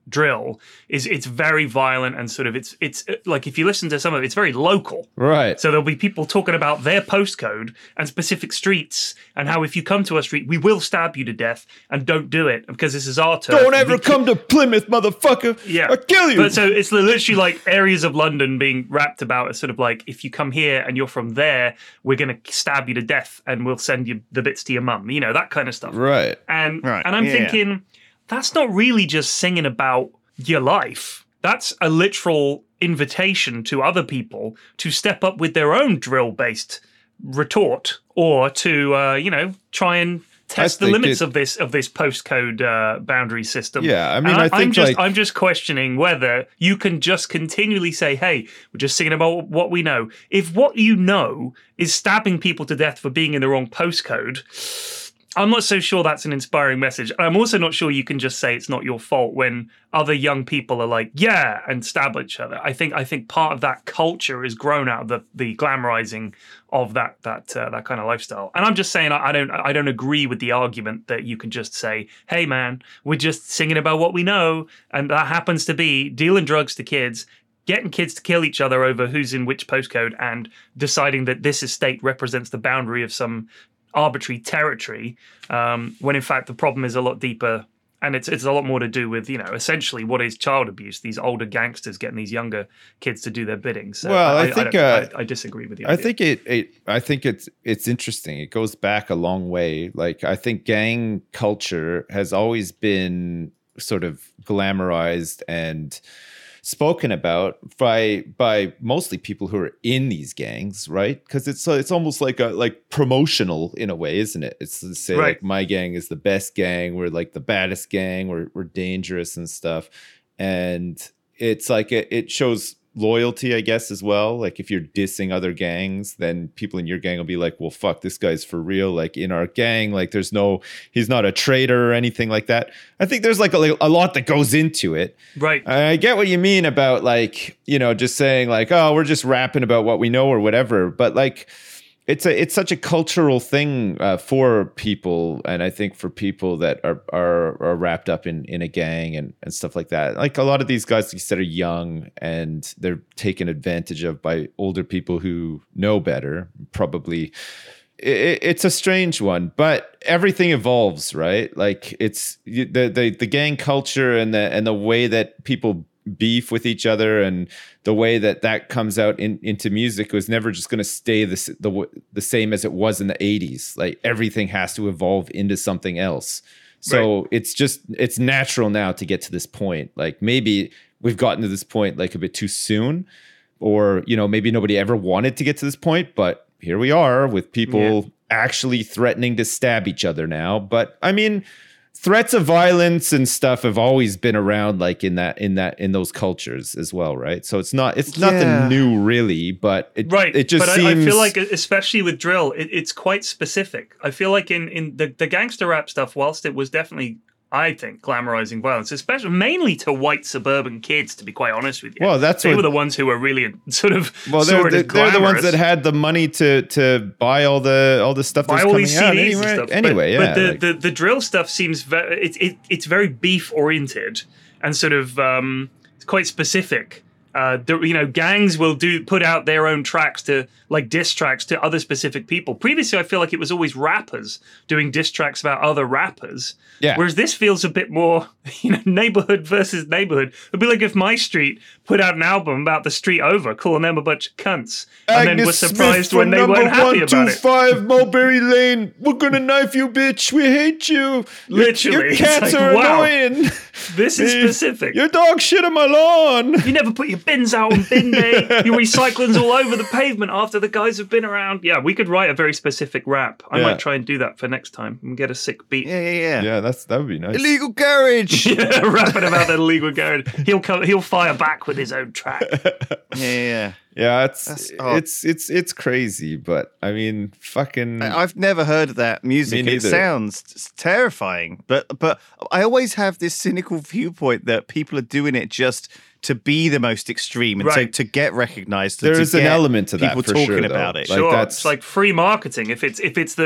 drill is it's very violent and sort of it's it's like if you listen to some of it, it's very local. Right. So there'll be people talking about their postcode and specific streets and how if you come to a street, we will stab you to death and don't do it because this is our turf. Don't ever come to Plymouth, motherfucker. Yeah. I'll kill you. But so it's literally like areas of London being rapped about as sort of like, if you come here and you're from there, we're going to stab you to death and we'll send you the bits to your mum, you know, that kind of stuff. Right. And, Right, and I'm yeah. thinking, that's not really just singing about your life. That's a literal invitation to other people to step up with their own drill-based retort or to, uh, you know, try and test the think limits it- of this of this postcode uh, boundary system. Yeah, I mean, And I I'm think, just like- I'm just questioning whether you can just continually say, "Hey, we're just singing about what we know." If what you know is stabbing people to death for being in the wrong postcode, I'm not so sure that's an inspiring message. I'm also not sure you can just say it's not your fault when other young people are like, yeah, and stab each other. I think I think part of that culture is grown out of the the glamorizing of that that uh, that kind of lifestyle. And I'm just saying I, I don't I don't agree with the argument that you can just say, hey man, we're just singing about what we know, and that happens to be dealing drugs to kids, getting kids to kill each other over who's in which postcode, and deciding that this estate represents the boundary of some arbitrary territory, um, when in fact the problem is a lot deeper, and it's it's a lot more to do with, you know, essentially what is child abuse, these older gangsters getting these younger kids to do their bidding. So Well, I I, think, I, uh, I, I disagree with you. I think it, it I think it's it's interesting. It goes back a long way. Like I think gang culture has always been sort of glamorized and spoken about by by mostly people who are in these gangs, right? Because it's uh, it's almost like a like promotional in a way, isn't it? It's to say Right. like my gang is the best gang, we're like the baddest gang, we're we're dangerous and stuff, and it's like it, it shows loyalty, I guess, as well. Like if you're dissing other gangs, then people in your gang will be like, well, fuck, this guy's for real. Like in our gang, like there's no, he's not a traitor or anything like that. I think there's like a, a lot that goes into it. right. I get what you mean about like, you know, just saying like, oh, we're just rapping about what we know or whatever. But like, it's a it's such a cultural thing uh, for people, and I think for people that are are, are wrapped up in, in a gang and, and stuff like that. Like a lot of these guys, like you said, are young and they're taken advantage of by older people who know better. Probably, it, it's a strange one, but everything evolves, right? Like it's the the the gang culture and the and the way that people beef with each other and the way that that comes out in, into music was never just going to stay the, the the same as it was in the eighties. Like everything has to evolve into something else. So Right. it's just it's natural now to get to this point. Like maybe we've gotten to this point like a bit too soon, or you know maybe nobody ever wanted to get to this point, but here we are with people Yeah. actually threatening to stab each other now. But I mean, threats of violence and stuff have always been around, like in that in that in those cultures as well, right? So it's not it's nothing Yeah. new really, but it Right, it just but seems I, I feel like, especially with drill, it, it's quite specific. I feel like in, in the, the gangster rap stuff, whilst it was definitely, I think, glamorizing violence, especially mainly to white suburban kids, to be quite honest with you. Well, that's they what- were the ones who were really sort of well, saw they're, it they're, as they're the ones glamorous. that had the money to to buy all the all the stuff Buy that's all coming these out C Ds anyway. and stuff. Anyway, but, yeah, but the, like- the the drill stuff seems very it, it it's very beef oriented and sort of um, it's quite specific. Uh, the, you know, gangs will do put out their own tracks to like diss tracks to other specific people. Previously, I feel like it was always rappers doing diss tracks about other rappers. Yeah. Whereas this feels a bit more, you know, neighborhood versus neighborhood. It'd be like if my street put out an album about the street over, calling them a bunch of cunts, and then was surprised Smith when they from weren't number happy about it. one two five Mulberry Lane. We're gonna knife you, bitch. We hate you. Your- Literally, your it's cats like, are wow. annoying. This is specific. Your dog shit on my lawn. You never put your bins out on bin day. Your recycling's all over the pavement after the guys have been around. Yeah, we could write a very specific rap. I Yeah. might try and do that for next time and get a sick beat. Yeah, yeah, yeah. Yeah, that's that would be nice. Illegal garage. yeah, Yeah, rapping about that illegal garage. He'll come. He'll fire back with his own track. yeah. Yeah, it's That's odd. it's it's it's crazy, but I mean, fucking. I- I've never heard of that music. Me It neither. sounds s- terrifying, but but I always have this cynical viewpoint that people are doing it just to be the most extreme and Right. to, to get recognized. There to is an get element to that people for talking sure, though. about it. Like, Sure, that's- it's like free marketing. If it's if it's the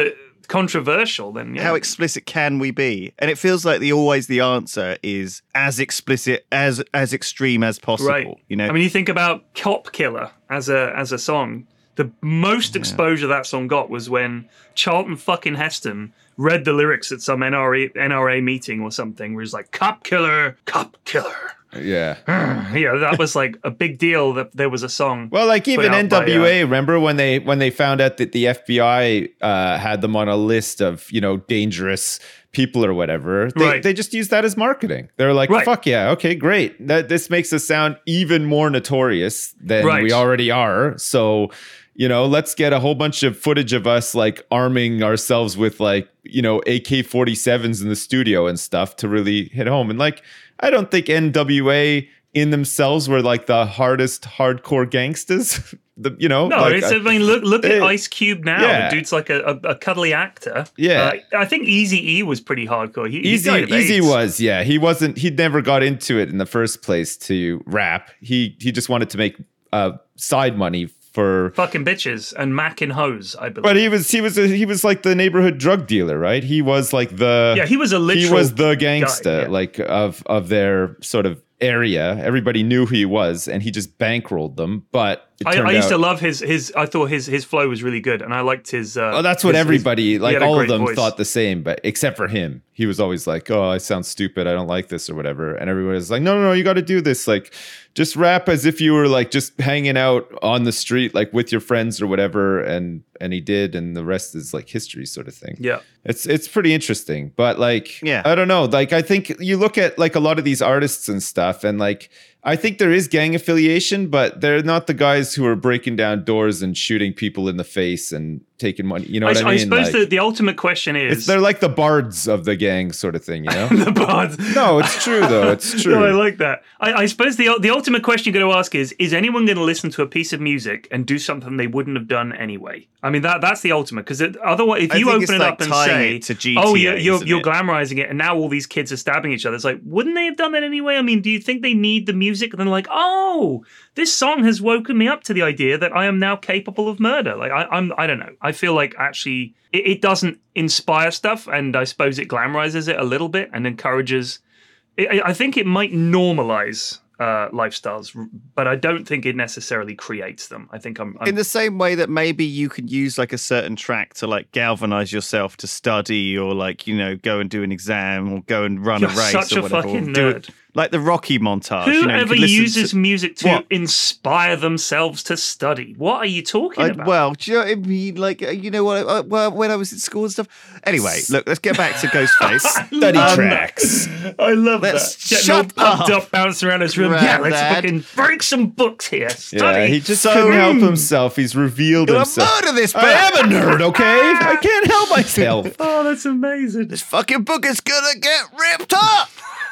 controversial, then yeah. How explicit can we be? And it feels like the always the answer is as explicit as as extreme as possible. Right. You know, I mean, you think about "Cop Killer" as a as a song. The most exposure that song got was when Charlton fucking Heston read the lyrics at some N R A N R A meeting or something, where he's like, "Cop killer, cop killer." Yeah. Yeah, that was like a big deal that there was a song. Well, like even put out N W A, by, uh, remember when they when they found out that the F B I uh, had them on a list of, you know, dangerous people or whatever, they, Right. they just used that as marketing. They're like, Right. fuck yeah, okay, great. That this makes us sound even more notorious than Right. we already are. So, you know, let's get a whole bunch of footage of us like arming ourselves with like, you know, A K forty-sevens in the studio and stuff to really hit home. And like, I don't think N W A in themselves were like the hardest hardcore gangsters. the, you know, No, like, it's, I mean, look look they- at Ice Cube now. Yeah. The dude's like a, a, a cuddly actor. Yeah. Uh, I think Eazy-E was pretty hardcore. He, he Easy, died of Easy AIDS. was, yeah. He wasn't. He never got into it in the first place to rap. He he just wanted to make uh, side money for. Fucking bitches and Mac and Hose, I believe. But he was he was a, he was like the neighborhood drug dealer, right? He was like the yeah, he was a literal he was the gangster, guy, yeah. like of of their sort of area. Everybody knew who he was, and he just bankrolled them. But it I, turned I used out, to love his his. I thought his his flow was really good, and I liked his. Uh, Oh, that's what his- his- everybody, he like had a all of great them, voice. thought the same, but except for him, he was always like, "Oh, I sound stupid. I don't like this or whatever." And everyone was like, "No, no, no, you got to do this. Like, just rap as if you were like just hanging out on the street, like with your friends or whatever." And and he did, and the rest is like history, sort of thing. Yeah. It's it's pretty interesting, but like, Yeah. I don't know. Like, I think you look at like a lot of these artists and stuff, and like, I think there is gang affiliation, but they're not the guys who are breaking down doors and shooting people in the face and taking money. You know I, what I, mean? I suppose Like, the, the ultimate question it's, is they're like the bards of the gang, sort of thing. You know? the bards. No, it's true though. It's true. No, I like that. I, I suppose the the ultimate question you're going to ask is: Is anyone going to listen to a piece of music and do something they wouldn't have done anyway? I mean, that that's the ultimate. Because otherwise, if I you think open it's it like up and tying say, it to G T A, "Oh, you're you're, isn't you're it? glamorizing it," and now all these kids are stabbing each other, it's like, wouldn't they have done that anyway? I mean, do you think they need the music? And then like, oh, this song has woken me up to the idea that I am now capable of murder. Like, I, I'm, I don't know. I feel like actually it, it doesn't inspire stuff, and I suppose it glamorizes it a little bit and encourages. I I think it might normalize uh, lifestyles, but I don't think it necessarily creates them. I think I'm, I'm in the same way that maybe you could use like a certain track to like galvanize yourself to study or like, you know, go and do an exam or go and run You're a race such or a whatever. fucking or do nerd. it, like the Rocky montage. you know, you Whoever could listen uses to- music to What? inspire themselves to study. What are you talking I, about? well, do you know what I mean? Like, uh, you know what? I, well, when I was in school and stuff. Anyway, look, let's get back to Ghostface. Study Um, tracks. I love Let's that. Getting shut all pumped up, up, bouncing around his room. Yeah, let's Grandad. fucking break some books here. Study. Yeah, he just So- couldn't help himself. He's revealed Gonna himself. murder this I am book. a nerd, okay? I can't help myself. Oh, that's amazing. This fucking book is gonna get ripped up.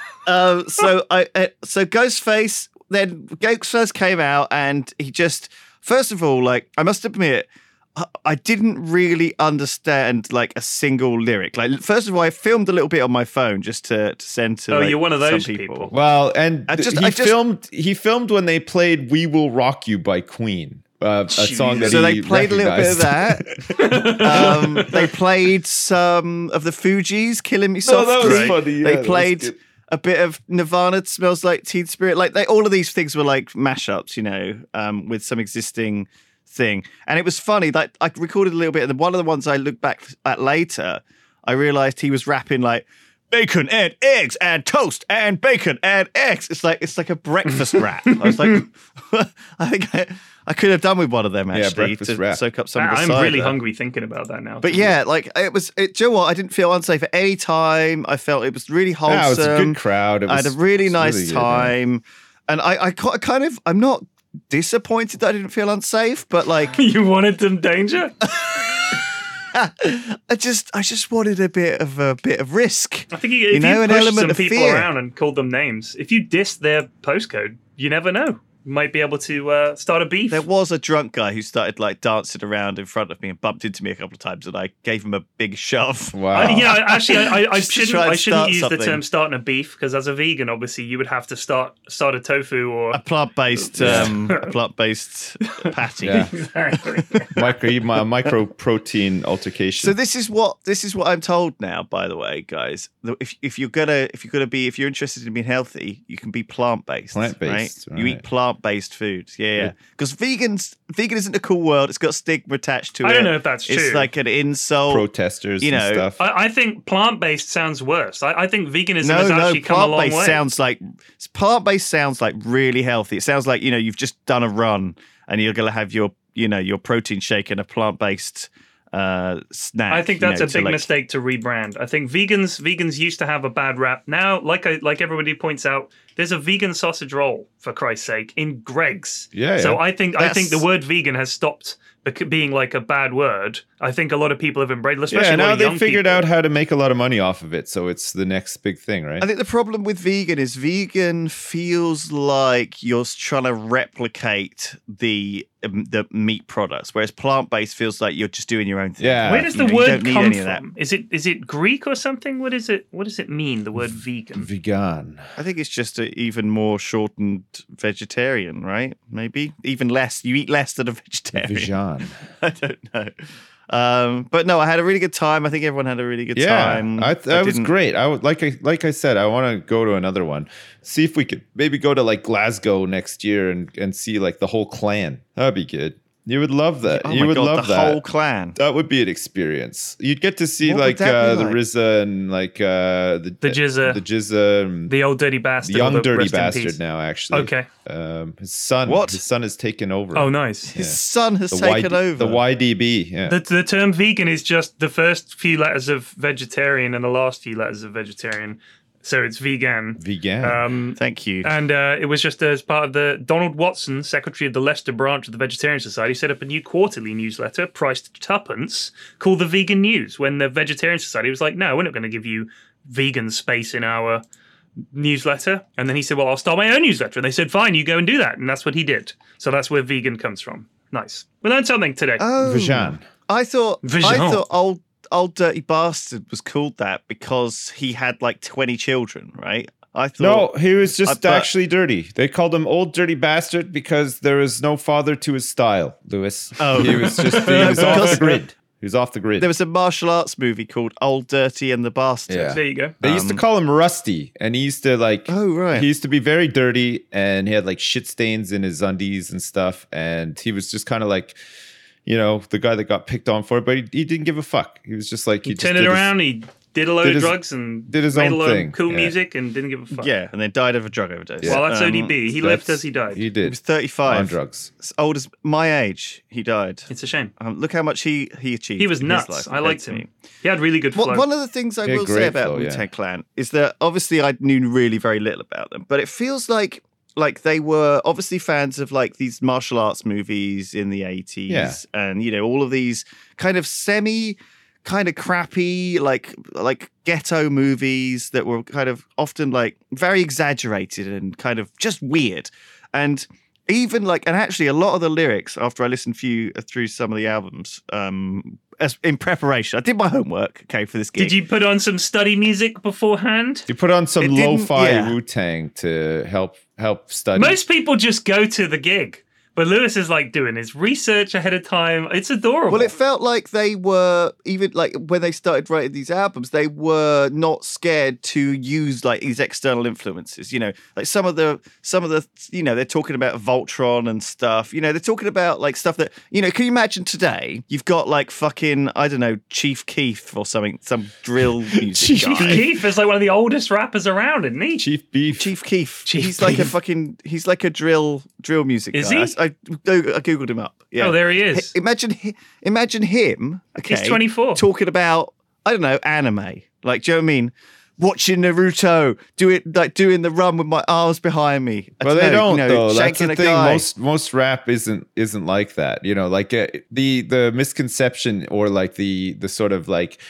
um, so I, uh, so Ghostface. Then Ghostface came out, and he just, first of all, like I must admit, I, I didn't really understand like a single lyric. Like, first of all, I filmed a little bit on my phone just to, to send to. Oh, like, you're one of some those people. people. Well, and I just- he I just- filmed. He filmed when they played "We Will Rock You" by Queen, uh, a song that So he they played a little bit of recognized. that. um, they played some of the Fugees, "Killing Me No, that Softly." was funny. Yeah, that they was played good. a bit of Nirvana, "Smells Like Teen Spirit." Like they, all of these things were like mashups, you know, um, with some existing thing. And it was funny that I recorded a little bit, and then one of the ones I looked back at later, I realized he was rapping like bacon and eggs and toast and bacon and eggs. It's like it's like a breakfast rap. I was like, I think I, I could have done with one of them Yeah, actually breakfast to rap. soak up some of the I'm cider. really hungry thinking about that now. But yeah, like it was. It, do you know what? I didn't feel unsafe at any time. I felt it was really wholesome. Yeah, it was a good crowd. It I had a was- really it was nice really good, yeah. time, and I, I ca- kind of, I'm not disappointed that I didn't feel unsafe, but like, you wanted some danger? I just, I just wanted a bit of a bit of risk. I think you, if You know, you an pushed element some of people fear. around and called them names, if you dissed their postcode, you never know. might be able to uh, start a beef. There was a drunk guy who started like dancing around in front of me and bumped into me a couple of times, and I gave him a big shove. Wow. I, yeah, actually, I, I, I Just to shouldn't. try and I shouldn't start use something. the term "starting a beef" because as a vegan, obviously, you would have to start start a tofu or A plant-based, um, a plant-based patty. Yeah. exactly. micro my micro protein altercation. So this is what this is what I'm told now. By the way, guys, that if if you're gonna if you're gonna be if you're interested in being healthy, you can be plant-based. Plant-based, right? You right. eat plant-based foods. Yeah, yeah. Because vegans, vegan isn't a cool word. It's got stigma attached to it. I don't know if that's It's true. like an insult. protesters you and know, stuff. I, I think plant-based sounds worse. I, I think veganism no, has no, actually come a long plant-based way. sounds like plant-based sounds like really healthy. It sounds like you know you've just done a run and you're gonna have your you know your protein shake and a plant-based uh, snack. I think you that's know, a to, big like- mistake to rebrand. I think vegans vegans used to have a bad rap. Now, like I, like everybody points out, there's a vegan sausage roll for Christ's sake in Greg's. Yeah, So yeah. I think I think the That's- word vegan has stopped bec- being like a bad word. I think a lot of people have embraced, especially yeah, a lot now of they young figured people. out how to make a lot of money off of it, so it's the next big thing, right? I think the problem with vegan is vegan feels like you're trying to replicate the um, the meat products, whereas plant based feels like you're just doing your own thing. Yeah. Where does You the know, you word don't need come any of that. from? Is it is it Greek or something? What is it? What does it mean? The word vegan. Vegan. I think it's just an even more shortened vegetarian, right? Maybe even less. You eat less than a vegetarian. Vegan. I don't know. Um, but no, I had a really good time. I think everyone had a really good Yeah, time. I, th- that was didn't- great. I would like I like I said, I want to go to another one. See if we could maybe go to like Glasgow next year and and see like the whole clan. That'd be good. You would love that. Oh you my would God, love the that. whole clan. That would be an experience. You'd get to see What would like, that be uh, the like? R Z A and like uh, the The Jizza. the Jizza, and The old dirty bastard. the young or the dirty rest in bastard peace. now. Actually, Okay. Um, his son. What? His son has taken over. Oh, nice. His Yeah. son has the taken Y- over. the Y D B. Yeah. The, the term vegan is just the first few letters of vegetarian and the last few letters of vegetarian. So it's vegan. Vegan. Um, Thank you. and uh, it was just as part of the Donald Watson, secretary of the Leicester branch of the Vegetarian Society, set up a new quarterly newsletter priced tuppence called the Vegan News. When the Vegetarian Society was like, "No, we're not going to give you vegan space in our newsletter," and then he said, "Well, I'll start my own newsletter." And they said, "Fine, you go and do that," and that's what he did. So that's where vegan comes from. Nice. We learned something today. oh, Vegan. I thought I Vegan. thought old old dirty bastard was called that because he had like twenty children, right? I No, thought he was just I- but- actually dirty. They called him old dirty bastard because there was no father to his style, Lewis. Oh. He was just he No, was off because- the grid. He was off the grid. there was a martial arts movie called Old Dirty and the Bastard. Yeah. There you go. They used to Um, call him Rusty, and he used to like. Oh, right. He used to be very dirty, and he had like shit stains in his undies and stuff. And he was just kind of like, you know, the guy that got picked on for it, but he, he didn't give a fuck. He was just like He just turned it did his- around. He did a load did of his- drugs and did his made own a load thing, of cool yeah. music and didn't give a fuck. Yeah, and then died of a drug overdose. Yeah. Well, that's Um, O D B. He That's- lived as he died. He He did was thirty-five. on drugs. As old as my age, he died. It's a shame. Um, look how much he, he achieved. He was in his nuts. life I compared liked to him. me. He had really good flow. One one of the things I Yeah, will say great about flow, Wu yeah. Tang Clan is that obviously I knew really very little about them, but it feels like like they were obviously fans of like these martial arts movies in the eighties, Yeah. and you know all of these kind of semi, kind of crappy like like ghetto movies that were kind of often like very exaggerated and kind of just weird, and. Even like, and actually, a lot of the lyrics after I listened few through some of the albums, um, as in preparation, I did my homework. Okay, for this gig. Did you put on some study music beforehand? You put on some It didn't- lo-fi yeah. Wu Tang to help help study. Most people just go to the gig, but Lewis is like doing his research ahead of time. It's adorable. Well, it felt like they were even like when they started writing these albums, they were not scared to use like these external influences. You know, like some of the some of the you know they're talking about Voltron and stuff. You know, they're talking about like stuff that you know. Can you imagine today? You've got like fucking I don't know Chief Keef or something, some drill music Chief Chief guy. Keef is like one of the oldest rappers around, isn't he? Chief Beef. Chief Keef. Chief he's like a Keef. fucking. He's like a drill drill music Is guy. he? I, I, I googled him up. Yeah. Oh, there he is. H- Imagine, hi- imagine him. Okay, He's twenty-four. talking about I don't know anime. Like, do you know what I mean? Watching Naruto, do it like doing the run with my arms behind me. I Well, they know, don't you know, though. That's shanking the a thing. guy. Most most rap isn't isn't like that. You know, like uh, the the misconception or like the the sort of like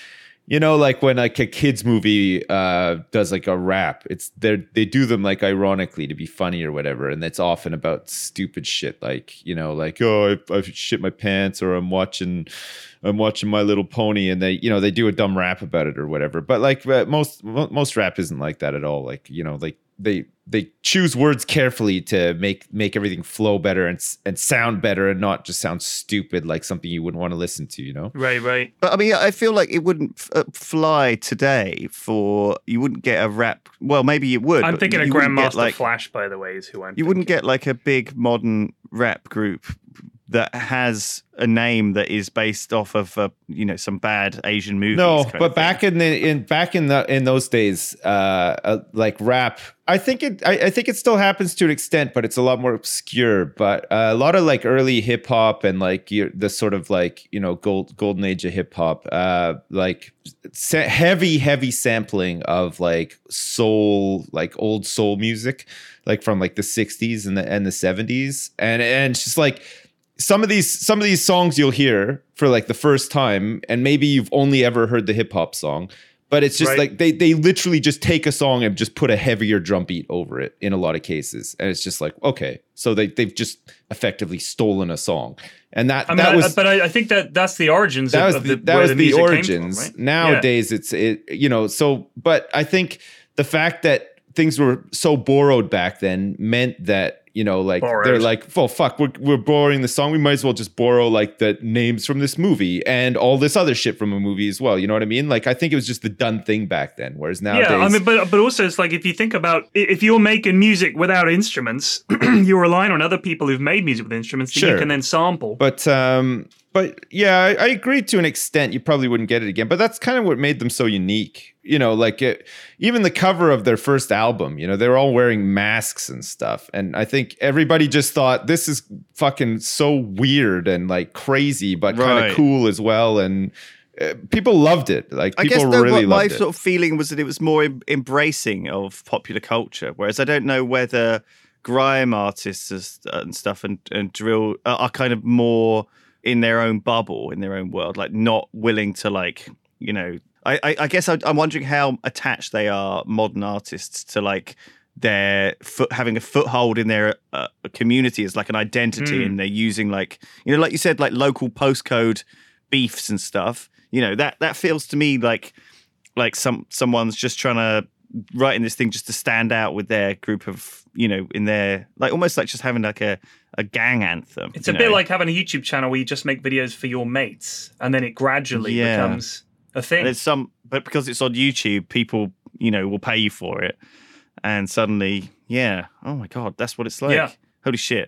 You know, like when like a kids movie uh, does like a rap, it's they they do them like ironically to be funny or whatever, and it's often about stupid shit like you know, like oh I, I shit my pants or I'm watching I'm watching My Little Pony, and they you know they do a dumb rap about it or whatever. But like most most rap isn't like that at all. Like you know like they they choose words carefully to make make everything flow better and and sound better and not just sound stupid like something you wouldn't want to listen to, you know? Right, right. But I mean, I feel like it wouldn't f- uh, fly today for you wouldn't get a rap. Well, maybe you would. I'm but thinking of you wouldn't get, Grandmaster like, Flash, by the way, is who I'm You wouldn't thinking. get like a big modern rap group that has a name that is based off of uh, you know some bad Asian movies. No, kind but of back thing. in the in back in the in those days, uh, uh like rap, I think it I, I think it still happens to an extent, but it's a lot more obscure. But uh, a lot of like early hip hop and like you, the sort of like you know gold golden age of hip hop, uh, like sa- heavy heavy sampling of like soul, like old soul music, like from like the sixties and the and the seventies, and and it's just like. Some of these some of these songs you'll hear for like the first time, and maybe you've only ever heard the hip hop song, but it's just Right. like they they literally just take a song and just put a heavier drum beat over it in a lot of cases, and it's just like okay, so they they've just effectively stolen a song, and that I mean, that I- was but I, I think that that's the origins that of, was of the, the, that where was the, the music origins. Came from, right? Nowadays, it's it you know so, but I think the fact that things were so borrowed back then meant that. You know, like Borrowed. they're like, well, fuck, we're, we're borrowing the song. We might as well just borrow like the names from this movie and all this other shit from a movie as well. You know what I mean? Like, I think it was just the done thing back then. Whereas nowadays, Yeah, I mean, but but also it's like if you think about i- if you're making music without instruments, you're relying on other people who've made music with instruments that Sure. you can then sample. But um, but yeah, I, I agree to an extent. You probably wouldn't get it again, but that's kind of what made them so unique. You know, like it, even the cover of their first album. You know, they were all wearing masks and stuff, and I think everybody just thought this is fucking so weird and like crazy, but kind Right. of cool as well. And uh, people loved it. Like I people guess though, really what my loved it. sort of feeling was that it was more em- embracing of popular culture, whereas I don't know whether grime artists is- and stuff and, and drill are, are kind of more in their own bubble, in their own world, like not willing to like, you know, I, I, I guess I, I'm wondering how attached they are, modern artists, to like their foot having a foothold in their uh, community as like an identity, Mm. and they're using like, you know, like you said, like local postcode beefs and stuff. You know, that that feels to me like like some someone's just trying to write in this thing just to stand out with their group of, you know, in their like almost like just having like a, a gang anthem. It's a you bit know? like having a YouTube channel where you just make videos for your mates, and then it gradually Yeah. becomes a thing. And it's some, but because it's on YouTube, people, you know, will pay you for it, and suddenly, yeah, oh my god, that's what it's like. Yeah. Holy shit.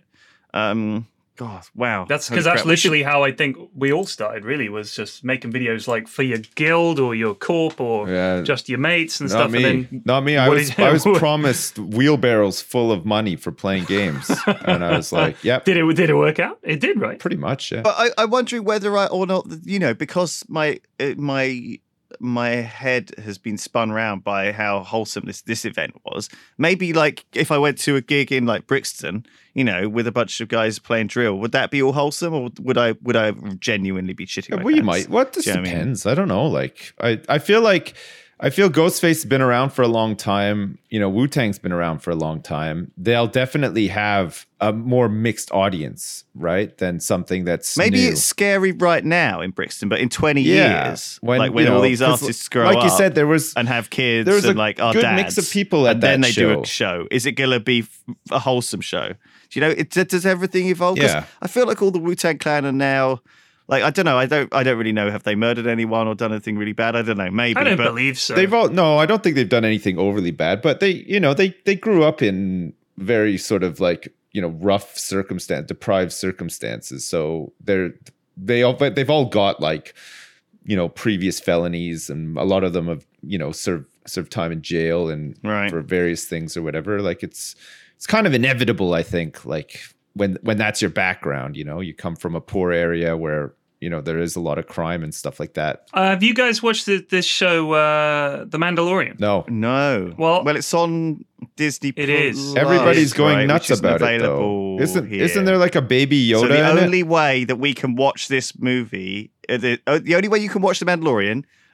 Um, God, wow. That's Holy because that's crap. We should- literally how I think we all started. Really, was just making videos like for your guild or your corp or Yeah. just your mates and Not stuff. me. And then Not me. I what was did- I was promised wheelbarrows full of money for playing games, and I was like, "Yep, did it did it work out? It did, right? pretty much." Yeah. But I, I'm wondering whether I or not, you know, because my uh, my my head has been spun round by how wholesome this this event was. Maybe like if I went to a gig in like Brixton, you know, with a bunch of guys playing drill, would that be all wholesome, or would I would I genuinely be shitting? Yeah, my well, you pants? might. What this Do you know what I mean? depends. I don't know. Like, I, I feel like, I feel Ghostface has been around for a long time. You know, Wu Tang's been around for a long time. They'll definitely have a more mixed audience, right? Than something that's Maybe new. it's scary right now in Brixton, but in twenty yeah. years, like when you all know, these 'cause artists grow like up, you said, there was and have kids, there was and a like our good dads, mix of people at and then that they do show. a show. Is it gonna be f- a wholesome show? Do you know? It, does everything evolve? 'Cause Yeah. I feel like all the Wu Tang Clan are now, like I don't know. I don't. I don't really know. Have they murdered anyone or done anything really bad? I don't know. Maybe. I don't but believe so. They've all no, I don't think they've done anything overly bad, but they, you know, they they grew up in very sort of like, you know, rough circumstance, deprived circumstances. So they're they all but they've all got like, you know, previous felonies, and a lot of them have, you know, served served time in jail and Right. for various things or whatever. Like it's it's kind of inevitable, I think, like when when that's your background, you know, you come from a poor area where, you know, there is a lot of crime and stuff like that. Uh, have you guys watched the, this show, uh, The Mandalorian? No. No. Well- well, it's on Disney. It is. Plus, Everybody's going right, nuts which isn't about it, available though. Isn't here. isn't there like a baby Yoda So the in only it? way that we can watch this movie, uh, the, uh, the only way you can watch The Mandalorian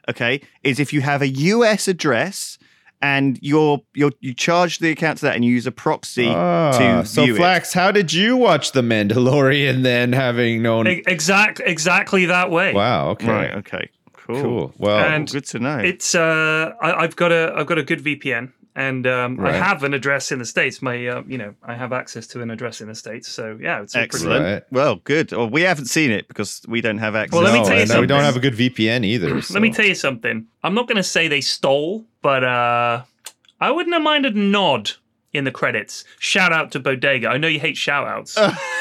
okay, is if you have a U S address and you're you're you charge the account to that and you use a proxy Ah, to so view it. Flax, how did you watch The Mandalorian then, having known? E- Exact, exactly that way. Wow. Okay. Right. Okay. Cool. Cool. Well, And- Good to know. It's uh, I, I've got a I've got a good V P N, and um, I Right. have an address in the States. My uh, you know I have access to an address in the States. So yeah, it's all pretty Excellent. Right. Well, good. Well, we haven't seen it because we don't have access. Well, let me no, tell you and we don't something. have a good V P N either. So. Let me tell you something. I'm not going to say they stole, but uh, I wouldn't have minded a nod in the credits. Shout out to Bodega. I know you hate shout outs.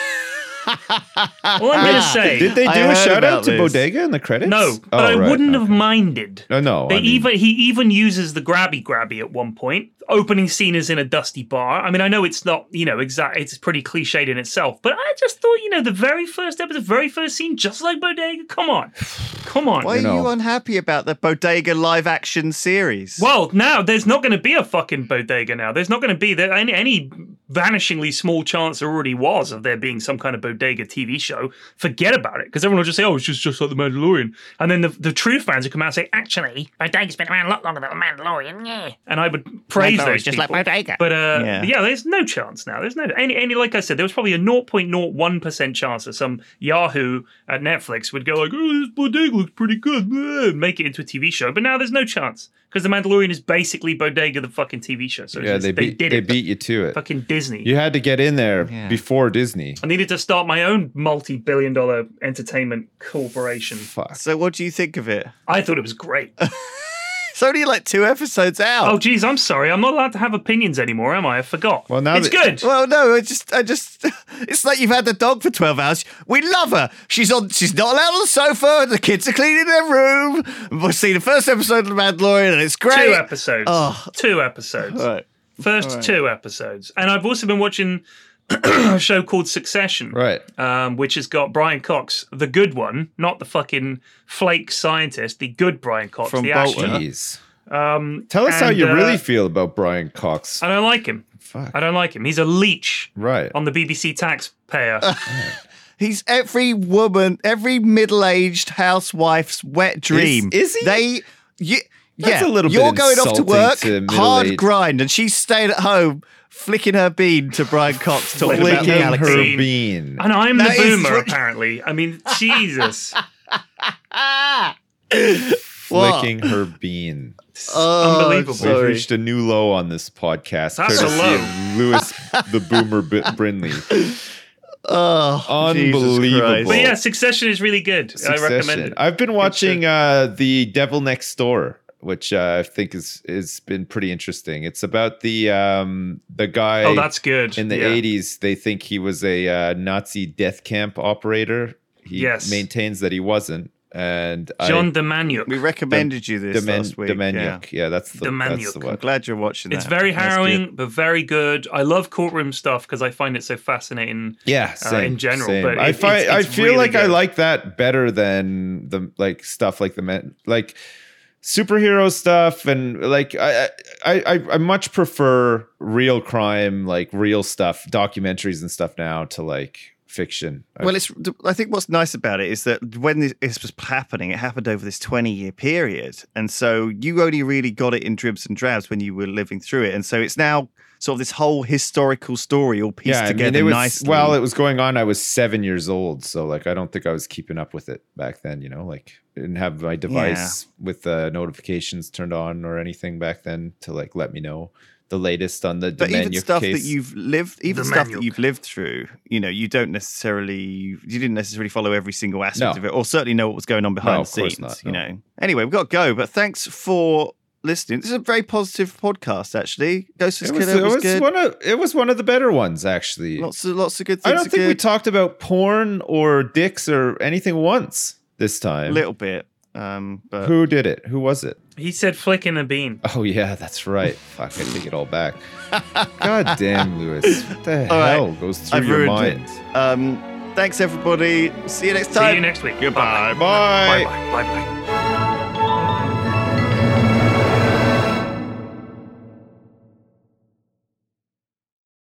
All I'm going to say. Did they do I a heard shout about out to this. Bodega in the credits? No, but Oh, I right, wouldn't okay. have minded. No, no. They I mean, even he even uses the grabby grabby at one point. Opening scene is in a dusty bar. I mean, I know it's not, you know, exact. It's pretty cliched in itself, but I just thought, you know, the very first episode, very first scene, just like Bodega. Come on, come on. Why You are know. you unhappy about the Bodega live action series? Well, now there's not going to be a fucking Bodega now. There's not going to be there any, any vanishingly small chance there already was of there being some kind of Bodega T V show. Forget about it, because everyone will just say, "Oh, it's just just like the Mandalorian," and then the, the true fans will come out and say, "Actually, Bodega's been around a lot longer than the Mandalorian." Yeah, and I would praise those just people. like Bodega. But uh, Yeah. yeah. there's no chance now. There's no any any like I said, there was probably a zero point zero one percent chance that some Yahoo at Netflix would go like, "Oh, this Bodega looks pretty good," blah, make it into a T V show. But now there's no chance because the Mandalorian is basically Bodega, the fucking T V show. So yeah, it's- they beat did they it. beat you to it. Fucking Disney. You had to get in there Yeah. before Disney. I needed to start my own multi-billion dollar entertainment corporation. Fuck. So, what do you think of it? I thought it was great. It's only like two episodes out. Oh, geez, I'm sorry. I'm not allowed to have opinions anymore, am I? I forgot. Well, now it's that- good. Well, no, I just, I just, it's like you've had the dog for twelve hours. We love her. She's on, she's not allowed on the sofa. The kids are cleaning their room. We'll see the first episode of The Mandalorian, and it's great. Two episodes. Oh. Two episodes. Right. First two episodes. And I've also been watching a show called Succession. Right. Um, which has got Brian Cox, the good one, not the fucking flake scientist, the good Brian Cox, From the Bolton. actor. Jeez. Um, Tell us how and, you uh, really feel about Brian Cox. I don't like him. Fuck. I don't like him. He's a leech Right. on the B B C taxpayer. He's every woman, every middle-aged housewife's wet dream. is he? They, you, That's yeah, a little bit you're going off to insulting work, to hard middle-aged- grind, and she's staying at home flicking her bean to Brian Cox talking about Flicking the Flicking galaxy. her Bean. bean. And I'm That the is boomer, what- apparently. I mean, Jesus. Flicking her bean. Oh, Unbelievable. We've sorry. reached a new low on this podcast. That's a courtesy low. of Lewis the Boomer B- Brindley. Oh, Jesus Unbelievable. Christ. But yeah, Succession is really good. I recommend Succession. it. I've been watching uh, The Devil Next Door, which uh, I think is has been pretty interesting. It's about the um, the guy Oh, that's good. in the Yeah. eighties. They think he was a uh, Nazi death camp operator. He Yes. maintains that he wasn't. And John I, Demaniuk. We recommended you this Demen- last week. Yeah. Demaniuk. Yeah. that's the, that's Demaniuk. the I'm one. glad you're watching that. It's very That's harrowing, good. but very good. I love courtroom stuff because I find it so fascinating. Yeah, uh, same, in general, same. but I it- find it's- I it's feel really like I good. like that better than the like stuff like the men like superhero stuff and like I I I, I much prefer real crime, like real stuff, documentaries and stuff now to like fiction. Well, it's. I think what's nice about it is that when this, this was happening, it happened over this twenty-year period, and so you only really got it in dribs and drabs when you were living through it, and so it's now sort of this whole historical story all pieced yeah, I together mean, it was nicely. while it was going on, I was seven years old, so like I don't think I was keeping up with it back then. You know, like I didn't have my device with the notifications turned on or anything back then to like let me know the latest on the but even Demaniuk stuff case. that you've lived, even The stuff Demaniuk. that you've lived through, you know, you don't necessarily, you didn't necessarily follow every single aspect No. of it, or certainly know what was going on behind No, the of course scenes. not, You no. know. Anyway, we've got to go, but thanks for listening. This is a very positive podcast, actually. Ghost It was, was, Killer it was was good. one of it was one of the better ones actually. Lots of lots of good I things. don't are think we good. talked about porn or dicks or anything once this a time. little bit, um, but Who did it? Who was it? He said flicking a bean. Oh yeah, that's right. Fuck, I take it all back. God damn, Lewis. What the All right. hell goes through I've your ruined mind? it. Um, thanks everybody. See you next time. See you next week. Goodbye. Bye. Bye bye. Bye bye.